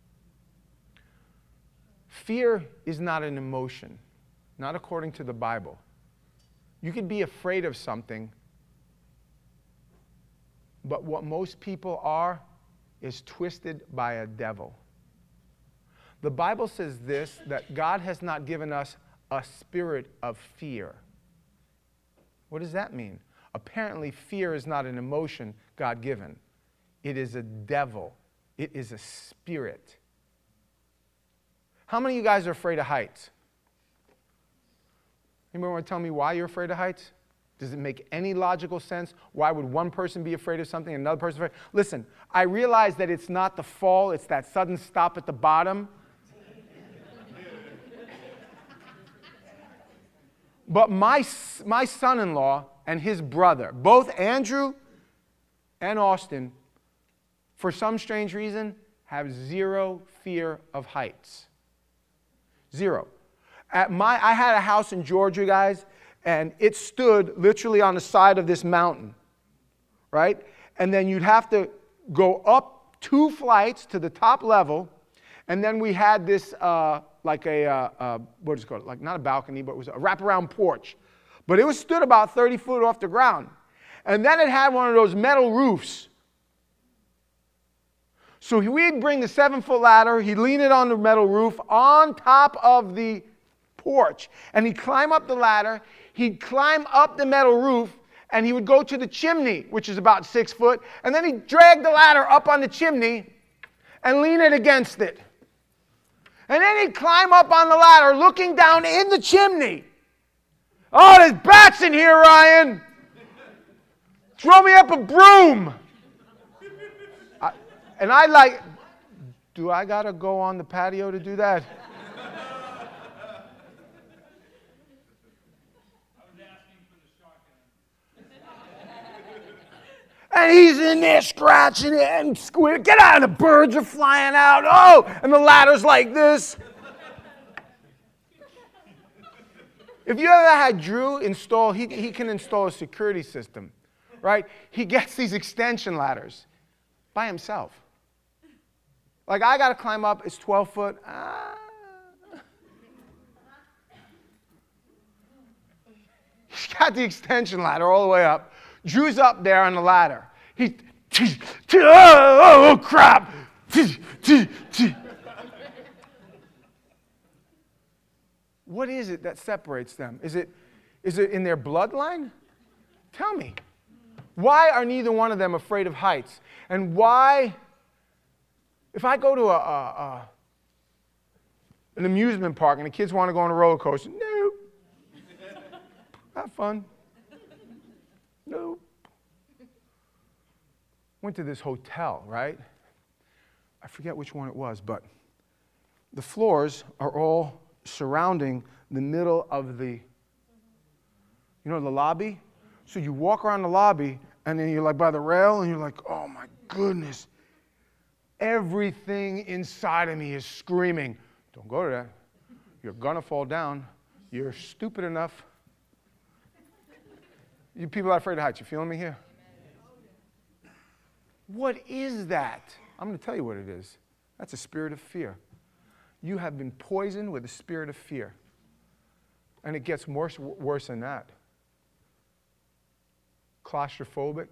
[SPEAKER 1] Fear is not an emotion, not according to the Bible. You could be afraid of something, but what most people are is twisted by a devil. The Bible says this, that God has not given us a spirit of fear. What does that mean? Apparently, fear is not an emotion God-given. It is a devil. It is a spirit. How many of you guys are afraid of heights? Anybody want to tell me why you're afraid of heights? Does it make any logical sense? Why would one person be afraid of something and another person afraid? Listen, I realize that it's not the fall, it's that sudden stop at the bottom. But my, my son-in-law and his brother, both Andrew and Austin, for some strange reason, have zero fear of heights. Zero. At my, I had a house in Georgia, guys, and it stood literally on the side of this mountain, right? And then you'd have to go up two flights to the top level, and then we had this, uh, like a, uh, uh, what is it called? Like not a balcony, but it was a wraparound porch. But it was stood about thirty foot off the ground. And then it had one of those metal roofs. So we'd bring the seven-foot ladder, he'd lean it on the metal roof on top of the porch, and he'd climb up the ladder, he'd climb up the metal roof, and he would go to the chimney, which is about six foot, and then he'd drag the ladder up on the chimney, and lean it against it. And then he'd climb up on the ladder, looking down in the chimney. Oh, there's bats in here, Ryan. Throw me up a broom. I, and I like, do I got to go on the patio to do that? And he's in there scratching it and squealing. Get out, the birds are flying out. Oh, and the ladder's like this. If you ever had Drew install, he, he can install a security system, right? He gets these extension ladders by himself. Like, I got to climb up. It's twelve foot. Ah. He's got the extension ladder all the way up. Drew's up there on the ladder. He, oh, oh crap. What is it that separates them? Is it, is it in their bloodline? Tell me. Why are neither one of them afraid of heights? And why, if I go to a, a, a an amusement park and the kids want to go on a roller coaster, no. Have fun. No. Went to this hotel, right? I forget which one it was, but the floors are all surrounding the middle of the, you know, the lobby. So you walk around the lobby, and then you're like by the rail, and you're like, oh my goodness. Everything inside of me is screaming, don't go to that. You're gonna fall down. You're stupid enough. You people are afraid of heights. You feeling me here? What is that? I'm going to tell you what it is. That's a spirit of fear. You have been poisoned with a spirit of fear. And it gets worse, worse than that. Claustrophobic.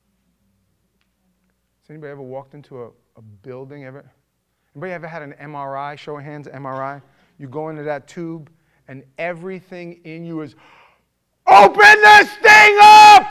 [SPEAKER 1] Has anybody ever walked into a, a building ever? Anybody ever had an M R I? Show of hands, M R I. You go into that tube, and everything in you is, open this thing up!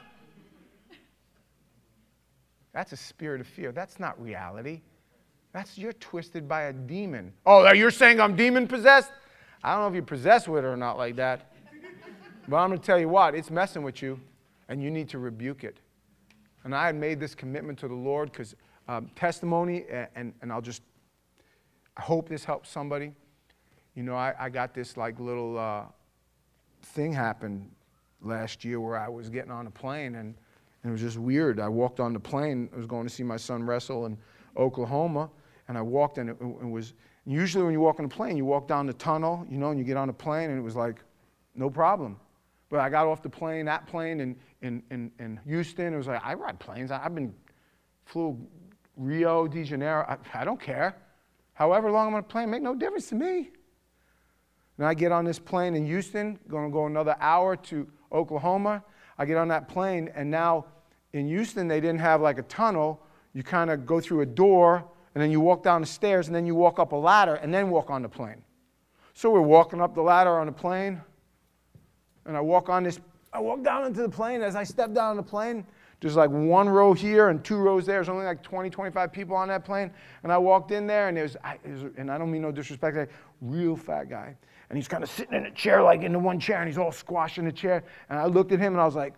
[SPEAKER 1] That's a spirit of fear. That's not reality. That's, you're twisted by a demon. Oh, you're saying I'm demon possessed? I don't know if you're possessed with it or not like that. But I'm going to tell you what, it's messing with you, and you need to rebuke it. And I had made this commitment to the Lord because um, testimony, and, and I'll just, I hope this helps somebody. You know, I, I got this like little uh, thing happen last year where I was getting on a plane, and, and it was just weird. I walked on the plane. I was going to see my son wrestle in Oklahoma, and I walked, and it, it was, usually when you walk on a plane, you walk down the tunnel, you know, and you get on a plane, and it was like, no problem. But I got off the plane, that plane in, in, in, in Houston, it was like, I ride planes. I, I've been, flew Rio de Janeiro. I, I don't care. However long I'm on a plane, make no difference to me. And I get on this plane in Houston, going to go another hour to Oklahoma. I get on that plane, and now in Houston, they didn't have like a tunnel. You kind of go through a door, and then you walk down the stairs, and then you walk up a ladder, and then walk on the plane. So we're walking up the ladder on the plane, and I walk on this, I walk down into the plane. As I step down on the plane, there's like one row here and two rows there. There's only like twenty, twenty-five people on that plane. And I walked in there, and there's, I, was, and I don't mean no disrespect, a real fat guy. And he's kind of sitting in a chair, like in the one chair, and he's all squashed in the chair. And I looked at him, and I was like,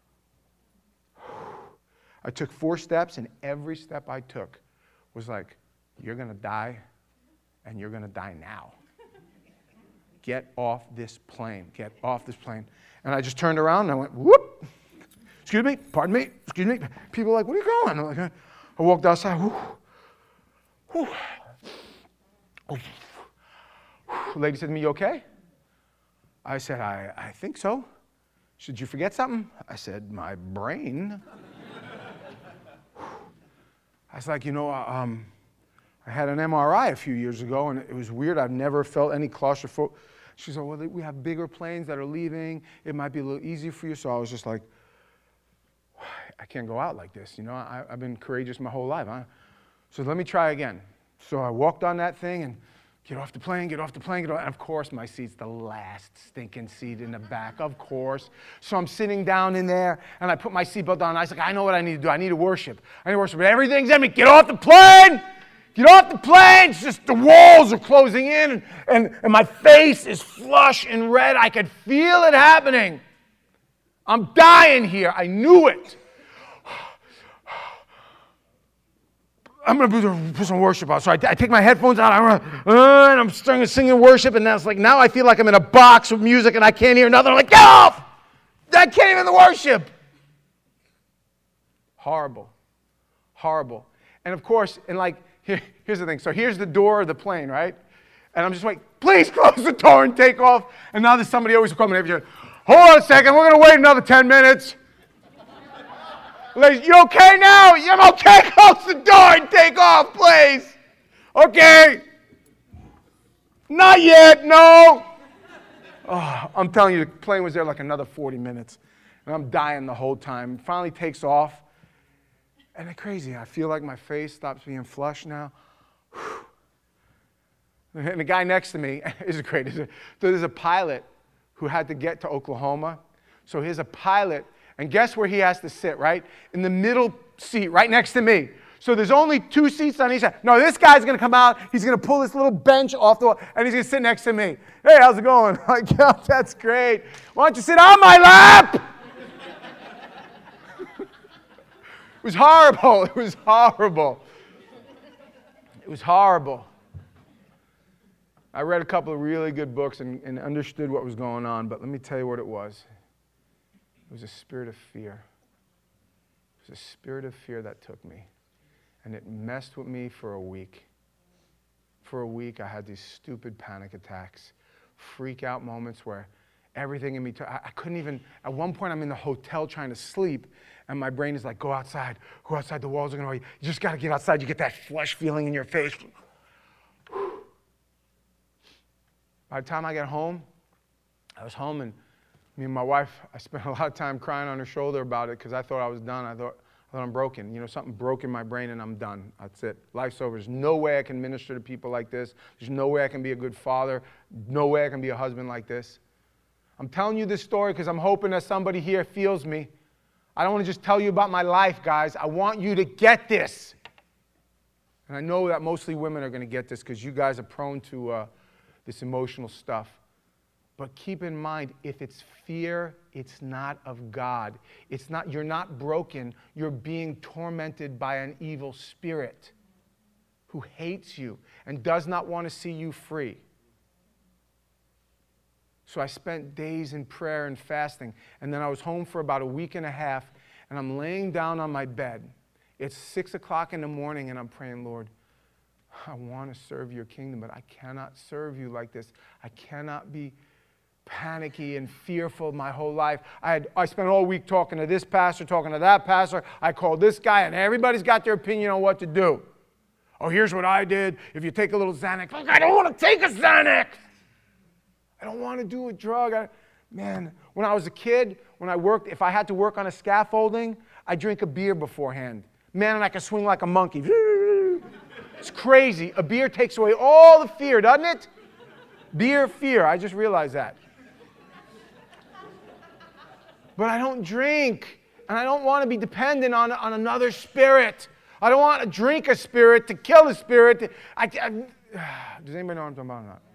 [SPEAKER 1] I took four steps, and every step I took was like, you're going to die, and you're going to die now. Get off this plane. Get off this plane. And I just turned around, and I went, whoop. Excuse me, pardon me, excuse me. People are like, where are you going? I'm like, I walked outside. Whoo, whoo, whoo. The lady said to me, you okay? I said, I, I think so. She said, did you forget something? I said, my brain. I was like, you know, um, I had an M R I a few years ago, and it was weird. I've never felt any claustrophobia. She said, well, we have bigger planes that are leaving. It might be a little easier for you. So I was just like, I can't go out like this. You know, I, I've been courageous my whole life. Huh? So let me try again. So I walked on that thing and get off the plane, get off the plane, get off. And of course, my seat's the last stinking seat in the back, of course. So I'm sitting down in there, and I put my seatbelt on. And I was like, I know what I need to do. I need to worship. I need to worship. But everything's in me. Get off the plane. Get off the plane. It's just the walls are closing in, and, and, and my face is flush and red. I could feel it happening. I'm dying here. I knew it. I'm going to put some worship out. So I, I take my headphones out, I'm, uh, and I'm starting to sing in worship, and that's like, now I feel like I'm in a box with music, and I can't hear nothing. I'm like, get off! I can't even worship. Horrible. Horrible. And of course, and like, here, here's the thing. So here's the door of the plane, right? And I'm just like, please close the door and take off. And now there's somebody always coming every year. Hold on a second. We're going to wait another ten minutes. Ladies, you okay now? Yeah, I'm okay. Close the door and take off, please. Okay. Not yet, no. Oh, I'm telling you, the plane was there like another forty minutes. And I'm dying the whole time. It finally takes off. And it's crazy. I feel like my face stops being flush now. And the guy next to me is great. So there's a pilot who had to get to Oklahoma. So here's a pilot. And guess where he has to sit, right? In the middle seat, right next to me. So there's only two seats on each side. No, this guy's going to come out. He's going to pull this little bench off the wall, and he's going to sit next to me. Hey, how's it going? I'm like, yeah, that's great. Why don't you sit on my lap? It was horrible. It was horrible. It was horrible. I read a couple of really good books and, and understood what was going on, but let me tell you what it was. It was a spirit of fear. It was a spirit of fear that took me. And it messed with me for a week. For a week, I had these stupid panic attacks, freak out moments where everything in me, t- I, I couldn't even, at one point I'm in the hotel trying to sleep, and my brain is like, go outside, go outside, the walls are going to, you just got to get outside, you get that flush feeling in your face. By the time I got home, I was home, and me and my wife, I spent a lot of time crying on her shoulder about it because I thought I was done. I thought, I thought I'm broken. You know, something broke in my brain and I'm done. That's it. Life's over. There's no way I can minister to people like this. There's no way I can be a good father. No way I can be a husband like this. I'm telling you this story because I'm hoping that somebody here feels me. I don't want to just tell you about my life, guys. I want you to get this. And I know that mostly women are going to get this because you guys are prone to uh, this emotional stuff. But keep in mind, if it's fear, it's not of God. It's not, you're not broken. You're being tormented by an evil spirit who hates you and does not want to see you free. So I spent days in prayer and fasting, and then I was home for about a week and a half, and I'm laying down on my bed. It's six o'clock in the morning, and I'm praying, Lord, I want to serve your kingdom, but I cannot serve you like this. I cannot be panicky and fearful my whole life. I had I spent all week talking to this pastor, talking to that pastor. I called this guy, and everybody's got their opinion on what to do. Oh, here's what I did. If you take a little Xanax, look, I don't want to take a Xanax. I don't want to do a drug. I, man, when I was a kid, when I worked, if I had to work on a scaffolding, I drink a beer beforehand. Man, and I could swing like a monkey. It's crazy. A beer takes away all the fear, doesn't it? Beer, fear. I just realized that. But I don't drink, and I don't want to be dependent on, on another spirit. I don't want to drink a spirit to kill a spirit. I, I, does anybody know what I'm talking about or not?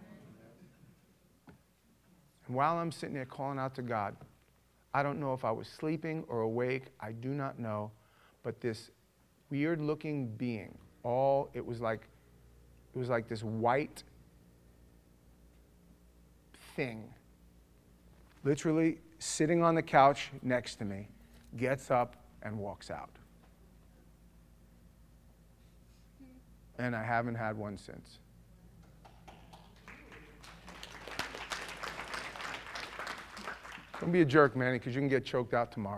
[SPEAKER 1] And while I'm sitting there calling out to God, I don't know if I was sleeping or awake. I do not know. But this weird-looking being, all it was like, it was like this white thing, literally sitting on the couch next to me, gets up and walks out. And I haven't had one since. Don't be a jerk, Manny, because you can get choked out tomorrow.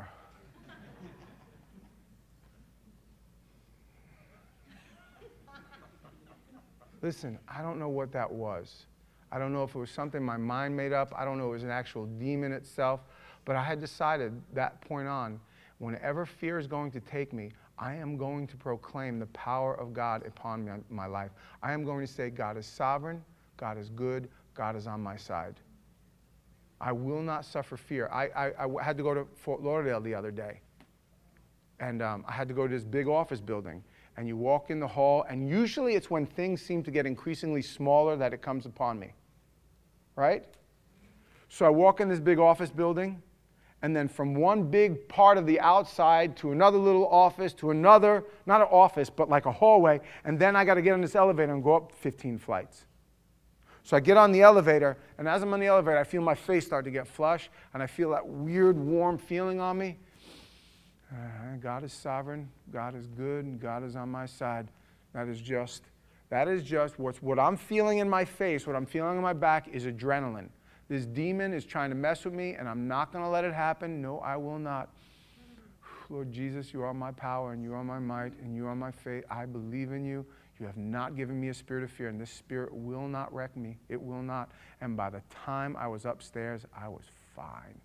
[SPEAKER 1] Listen, I don't know what that was. I don't know if it was something my mind made up. I don't know if it was an actual demon itself. But I had decided that point on, whenever fear is going to take me, I am going to proclaim the power of God upon my, my life. I am going to say, God is sovereign, God is good, God is on my side. I will not suffer fear. I, I, I had to go to Fort Lauderdale the other day. And um, I had to go to this big office building. and you walk in the hall, and usually it's when things seem to get increasingly smaller that it comes upon me, right? So I walk in this big office building, and then from one big part of the outside to another little office to another, not an office, but like a hallway, and then I got to get on this elevator and go up fifteen flights. So I get on the elevator, and as I'm on the elevator, I feel my face start to get flush, and I feel that weird, warm feeling on me. Uh, God is sovereign, God is good, and God is on my side. That is just, that is just what's, what I'm feeling in my face, what I'm feeling in my back is adrenaline. This demon is trying to mess with me, and I'm not going to let it happen. No, I will not. Lord Jesus, you are my power, and you are my might, and you are my faith. I believe in you. You have not given me a spirit of fear, and this spirit will not wreck me. It will not. And by the time I was upstairs, I was fine.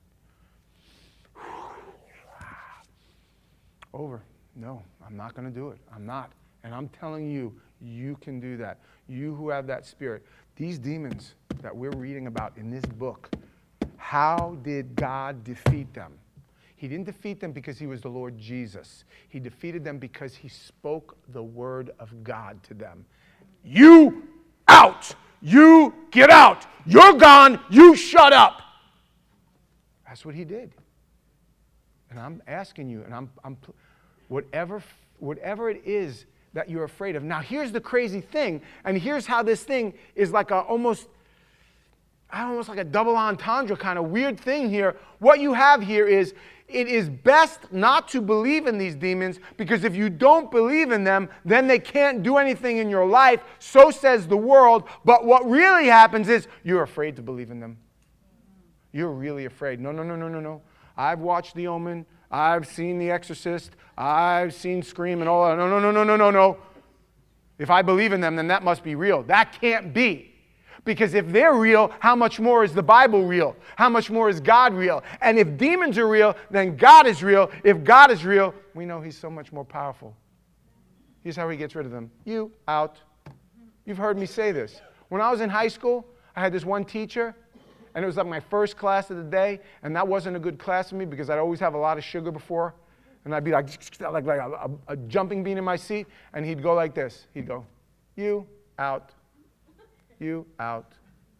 [SPEAKER 1] Over. No, I'm not going to do it. I'm not. And I'm telling you, you can do that. You who have that spirit. These demons that we're reading about in this book, how did God defeat them? He didn't defeat them because he was the Lord Jesus. He defeated them because he spoke the word of God to them. You out! You get out! You're gone! You shut up! That's what he did. And I'm asking you, and I'm, I'm whatever, whatever it is that you're afraid of. Now, here's the crazy thing, and here's how this thing is like a almost, almost like a double entendre kind of weird thing here. What you have here is, it is best not to believe in these demons, because if you don't believe in them, then they can't do anything in your life. So says the world. But what really happens is you're afraid to believe in them. You're really afraid. No, no, no, no, no, no. I've watched The Omen. I've seen The Exorcist. I've seen Scream and all that. No, no, no, no, no, no, no. If I believe in them, then that must be real. That can't be. Because if they're real, how much more is the Bible real? How much more is God real? And if demons are real, then God is real. If God is real, we know he's so much more powerful. Here's how he gets rid of them. You, out. You've heard me say this. When I was in high school, I had this one teacher, and it was like my first class of the day, and that wasn't a good class for me because I'd always have a lot of sugar before, and I'd be like, like, like a, a, a jumping bean in my seat, and he'd go like this. He'd go, you, out. You, out.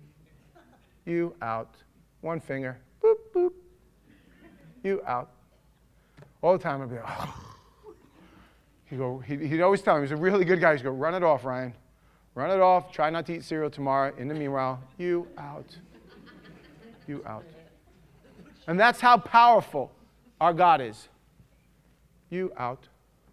[SPEAKER 1] You, out. One finger. Boop, boop. You, out. All the time I'd be like, oh. He'd, go, he'd, he'd always tell me, he was a really good guy. He'd go, run it off, Ryan. Run it off. Try not to eat cereal tomorrow. In the meanwhile, you, out. You, out. And that's how powerful our God is. You, out.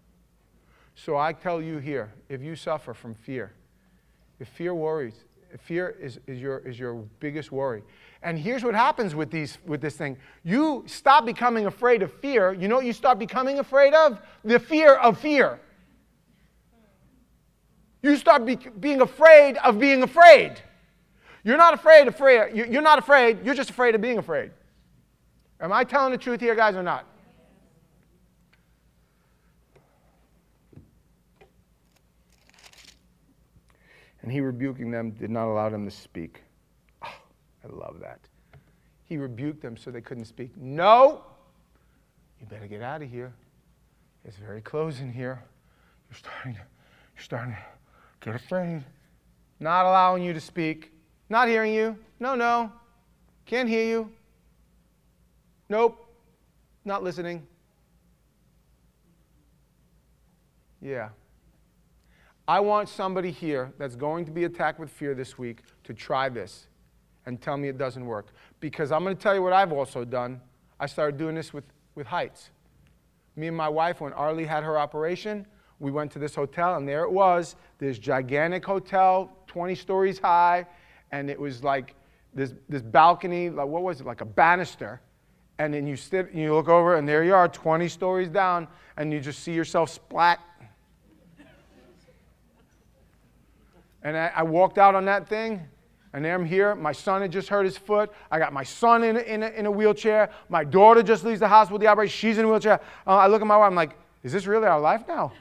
[SPEAKER 1] So I tell you here, if you suffer from fear, if fear worries, fear is, is, your, is your biggest worry. And here's what happens with, these, with this thing. You stop becoming afraid of fear. You know what you start becoming afraid of? The fear of fear. You start be, being afraid of being afraid. You're not afraid of fear. You're not afraid. You're just afraid of being afraid. Am I telling the truth here, guys, or not? And he, rebuking them, did not allow them to speak. Oh, I love that. He rebuked them so they couldn't speak. No, you better get out of here. It's very close in here. You're starting to, you're starting to get afraid. Not allowing you to speak. Not hearing you. No, no. Can't hear you. Nope. Not listening. Yeah. I want somebody here that's going to be attacked with fear this week to try this and tell me it doesn't work. Because I'm going to tell you what I've also done. I started doing this with, with heights. Me and my wife, when Arlie had her operation, we went to this hotel, and there it was, this gigantic hotel, twenty stories high, and it was like this, this balcony, like what was it, like a banister. And then you sit and you look over, and there you are, twenty stories down, and you just see yourself splat. And I, I walked out on that thing, and there I'm here. My son had just hurt his foot. I got my son in a, in a, in a wheelchair. My daughter just leaves the hospital with the operation. She's in a wheelchair. Uh, I look at my wife. I'm like, is this really our life now?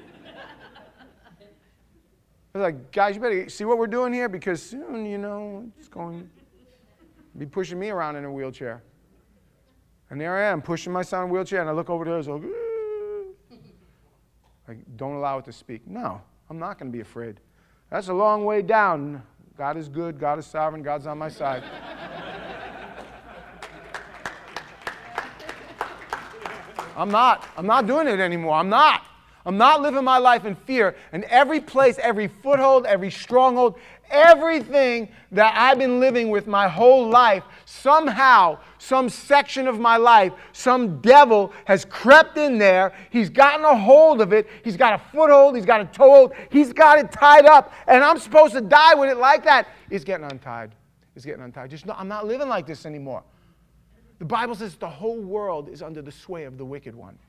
[SPEAKER 1] I was like, guys, you better see what we're doing here, because soon, you know, it's going to be pushing me around in a wheelchair. And there I am, pushing my son in a wheelchair, and I look over there, and I was like, Like, don't allow it to speak. No, I'm not going to be afraid. That's a long way down. God is good. God is sovereign. God's on my side. I'm not. I'm not doing it anymore. I'm not. I'm not living my life in fear. And every place, every foothold, every stronghold, everything that I've been living with my whole life, somehow, some section of my life, some devil has crept in there. He's gotten a hold of it. He's got a foothold. He's got a toehold. He's got it tied up. And I'm supposed to die with it like that. It's getting untied. It's getting untied. Just no, I'm not living like this anymore. The Bible says the whole world is under the sway of the wicked one.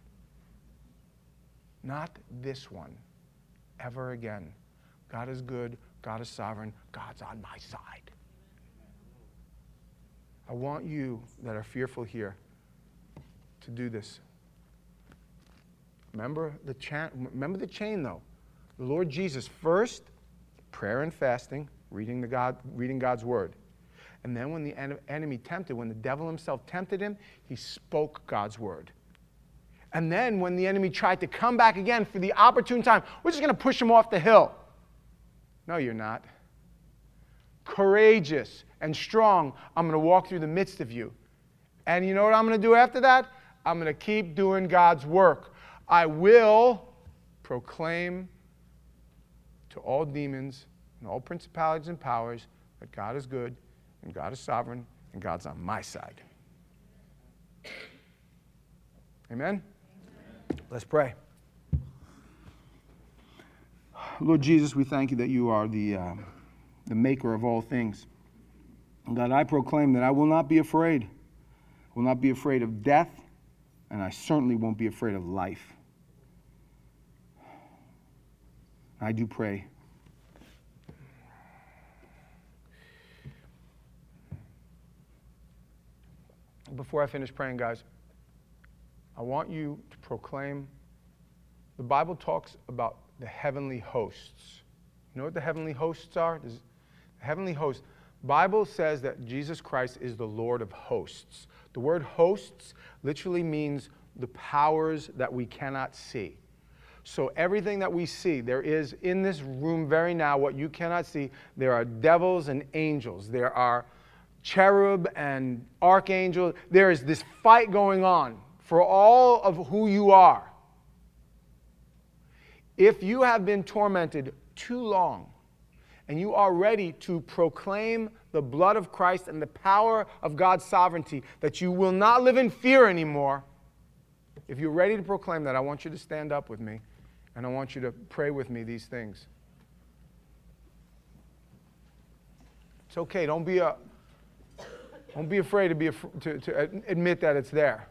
[SPEAKER 1] Not this one. Ever again. God is good. God is sovereign. God's on my side. I want you that are fearful here to do this. Remember the chain, remember the chain though. The Lord Jesus first, prayer and fasting, reading, the God, reading God's word. And then when the en- enemy tempted, when the devil himself tempted him, he spoke God's word. And then when the enemy tried to come back again for the opportune time, we're just going to push him off the hill. No, you're not. Courageous and strong, I'm going to walk through the midst of you. And you know what I'm going to do after that? I'm going to keep doing God's work. I will proclaim to all demons and all principalities and powers that God is good and God is sovereign and God's on my side. Amen? Let's pray. Lord Jesus, we thank you that you are the, uh, the maker of all things. And God, I proclaim that I will not be afraid. I will not be afraid of death, and I certainly won't be afraid of life. I do pray. Before I finish praying, guys, I want you to proclaim. The Bible talks about the heavenly hosts. You know what the heavenly hosts are? The heavenly hosts. Bible says that Jesus Christ is the Lord of hosts. The word hosts literally means the powers that we cannot see. So everything that we see, there is in this room very now, what you cannot see, there are devils and angels. There are cherub and archangel. There is this fight going on for all of who you are. If you have been tormented too long and you are ready to proclaim the blood of Christ and the power of God's sovereignty, that you will not live in fear anymore, if you're ready to proclaim that, I want you to stand up with me and I want you to pray with me these things. It's okay. Don't be a Don't be afraid to, be af- to, to admit that it's there.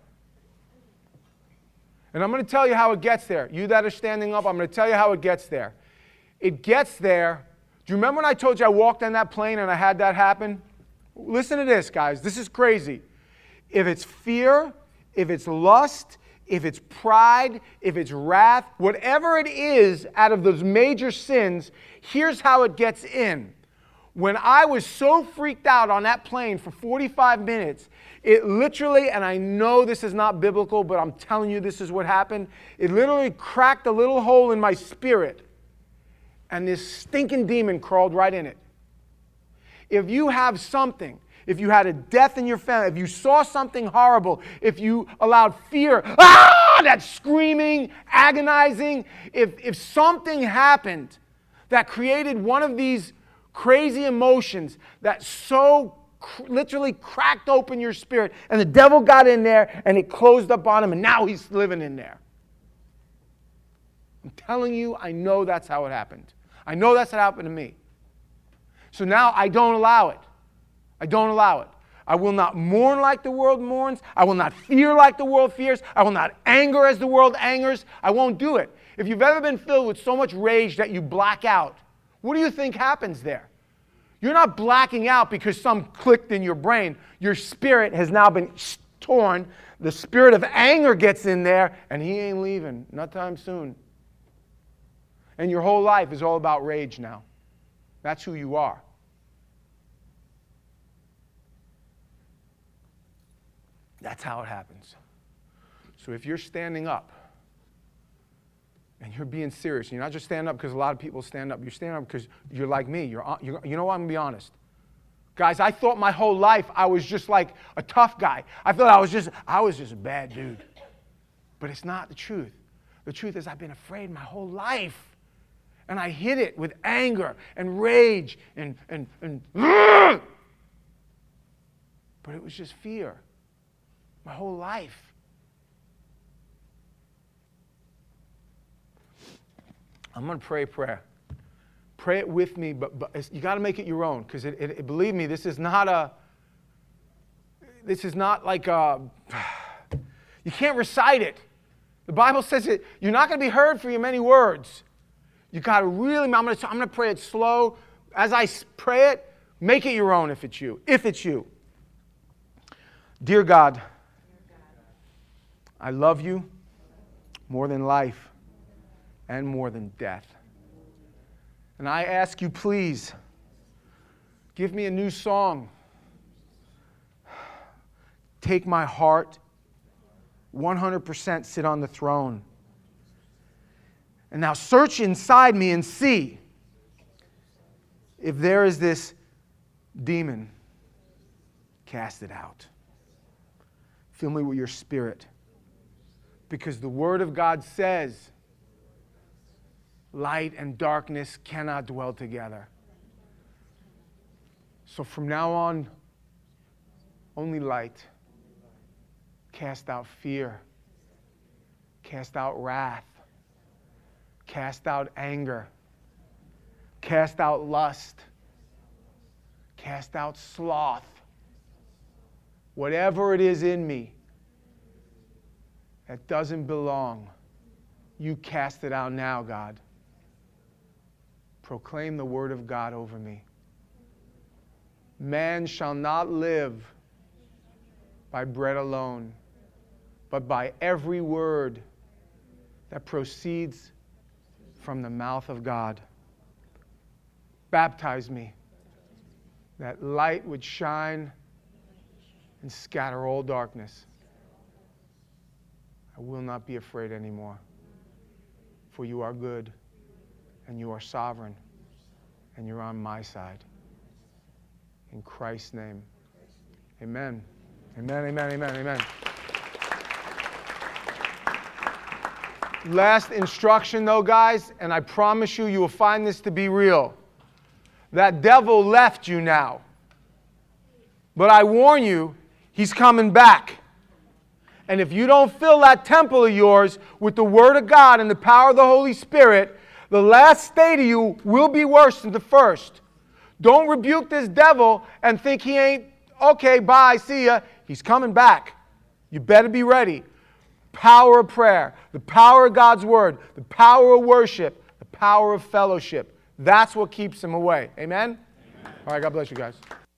[SPEAKER 1] And I'm going to tell you how it gets there. You that are standing up, I'm going to tell you how it gets there. It gets there. Do you remember when I told you I walked on that plane and I had that happen? Listen to this, guys. This is crazy. If it's fear, if it's lust, if it's pride, if it's wrath, whatever it is out of those major sins, here's how it gets in. When I was so freaked out on that plane for forty-five minutes, it literally, and I know this is not biblical, but I'm telling you this is what happened, it literally cracked a little hole in my spirit, and this stinking demon crawled right in it. If you have something, if you had a death in your family, if you saw something horrible, if you allowed fear, ah, that screaming, agonizing, if, if something happened that created one of these crazy emotions that so cr- literally cracked open your spirit, and the devil got in there and it closed up on him, and now he's living in there. I'm telling you, I know that's how it happened. I know that's what happened to me. So now I don't allow it. I don't allow it. I will not mourn like the world mourns. I will not fear like the world fears. I will not anger as the world angers. I won't do it. If you've ever been filled with so much rage that you black out, what do you think happens there? You're not blacking out because some clicked in your brain. Your spirit has now been torn. The spirit of anger gets in there, and he ain't leaving. Not time soon. And your whole life is all about rage now. That's who you are. That's how it happens. So if you're standing up, and you're being serious. You're not just standing up because a lot of people stand up. You're standing up because you're like me. You're, you're, you know what? I'm going to be honest. Guys, I thought my whole life I was just like a tough guy. I thought I was just, I was just a bad dude. But it's not the truth. The truth is I've been afraid my whole life. And I hid it with anger and rage and, and, and but it was just fear my whole life. I'm going to pray a prayer. Pray it with me, but, but you got to make it your own, because it, it, it, believe me, this is not a, this is not like a, you can't recite it. The Bible says it, you're not going to be heard for your many words. You got to really, I'm going to, I'm going to pray it slow. As I pray it, make it your own if it's you. If it's you. Dear God, I love you more than life and more than death. And I ask you, please, give me a new song. Take my heart, one hundred percent sit on the throne. And now search inside me and see if there is this demon. Cast it out. Fill me with your Spirit. Because the Word of God says, light and darkness cannot dwell together. So from now on, only light. Cast out fear. Cast out wrath. Cast out anger. Cast out lust. Cast out sloth. Whatever it is in me that doesn't belong, you cast it out now, God. Proclaim the word of God over me. Man shall not live by bread alone, but by every word that proceeds from the mouth of God. Baptize me, that light would shine and scatter all darkness. I will not be afraid anymore, for you are good, and you are sovereign, and you're on my side. In Christ's name, amen. Amen, amen, amen, amen. Last instruction, though, guys, and I promise you, you will find this to be real. That devil left you now. But I warn you, he's coming back. And if you don't fill that temple of yours with the Word of God and the power of the Holy Spirit, the last state of you will be worse than the first. Don't rebuke this devil and think he ain't, okay, bye, see ya. He's coming back. You better be ready. Power of prayer, the power of God's Word, the power of worship, the power of fellowship. That's what keeps him away. Amen? Amen. All right, God bless you guys.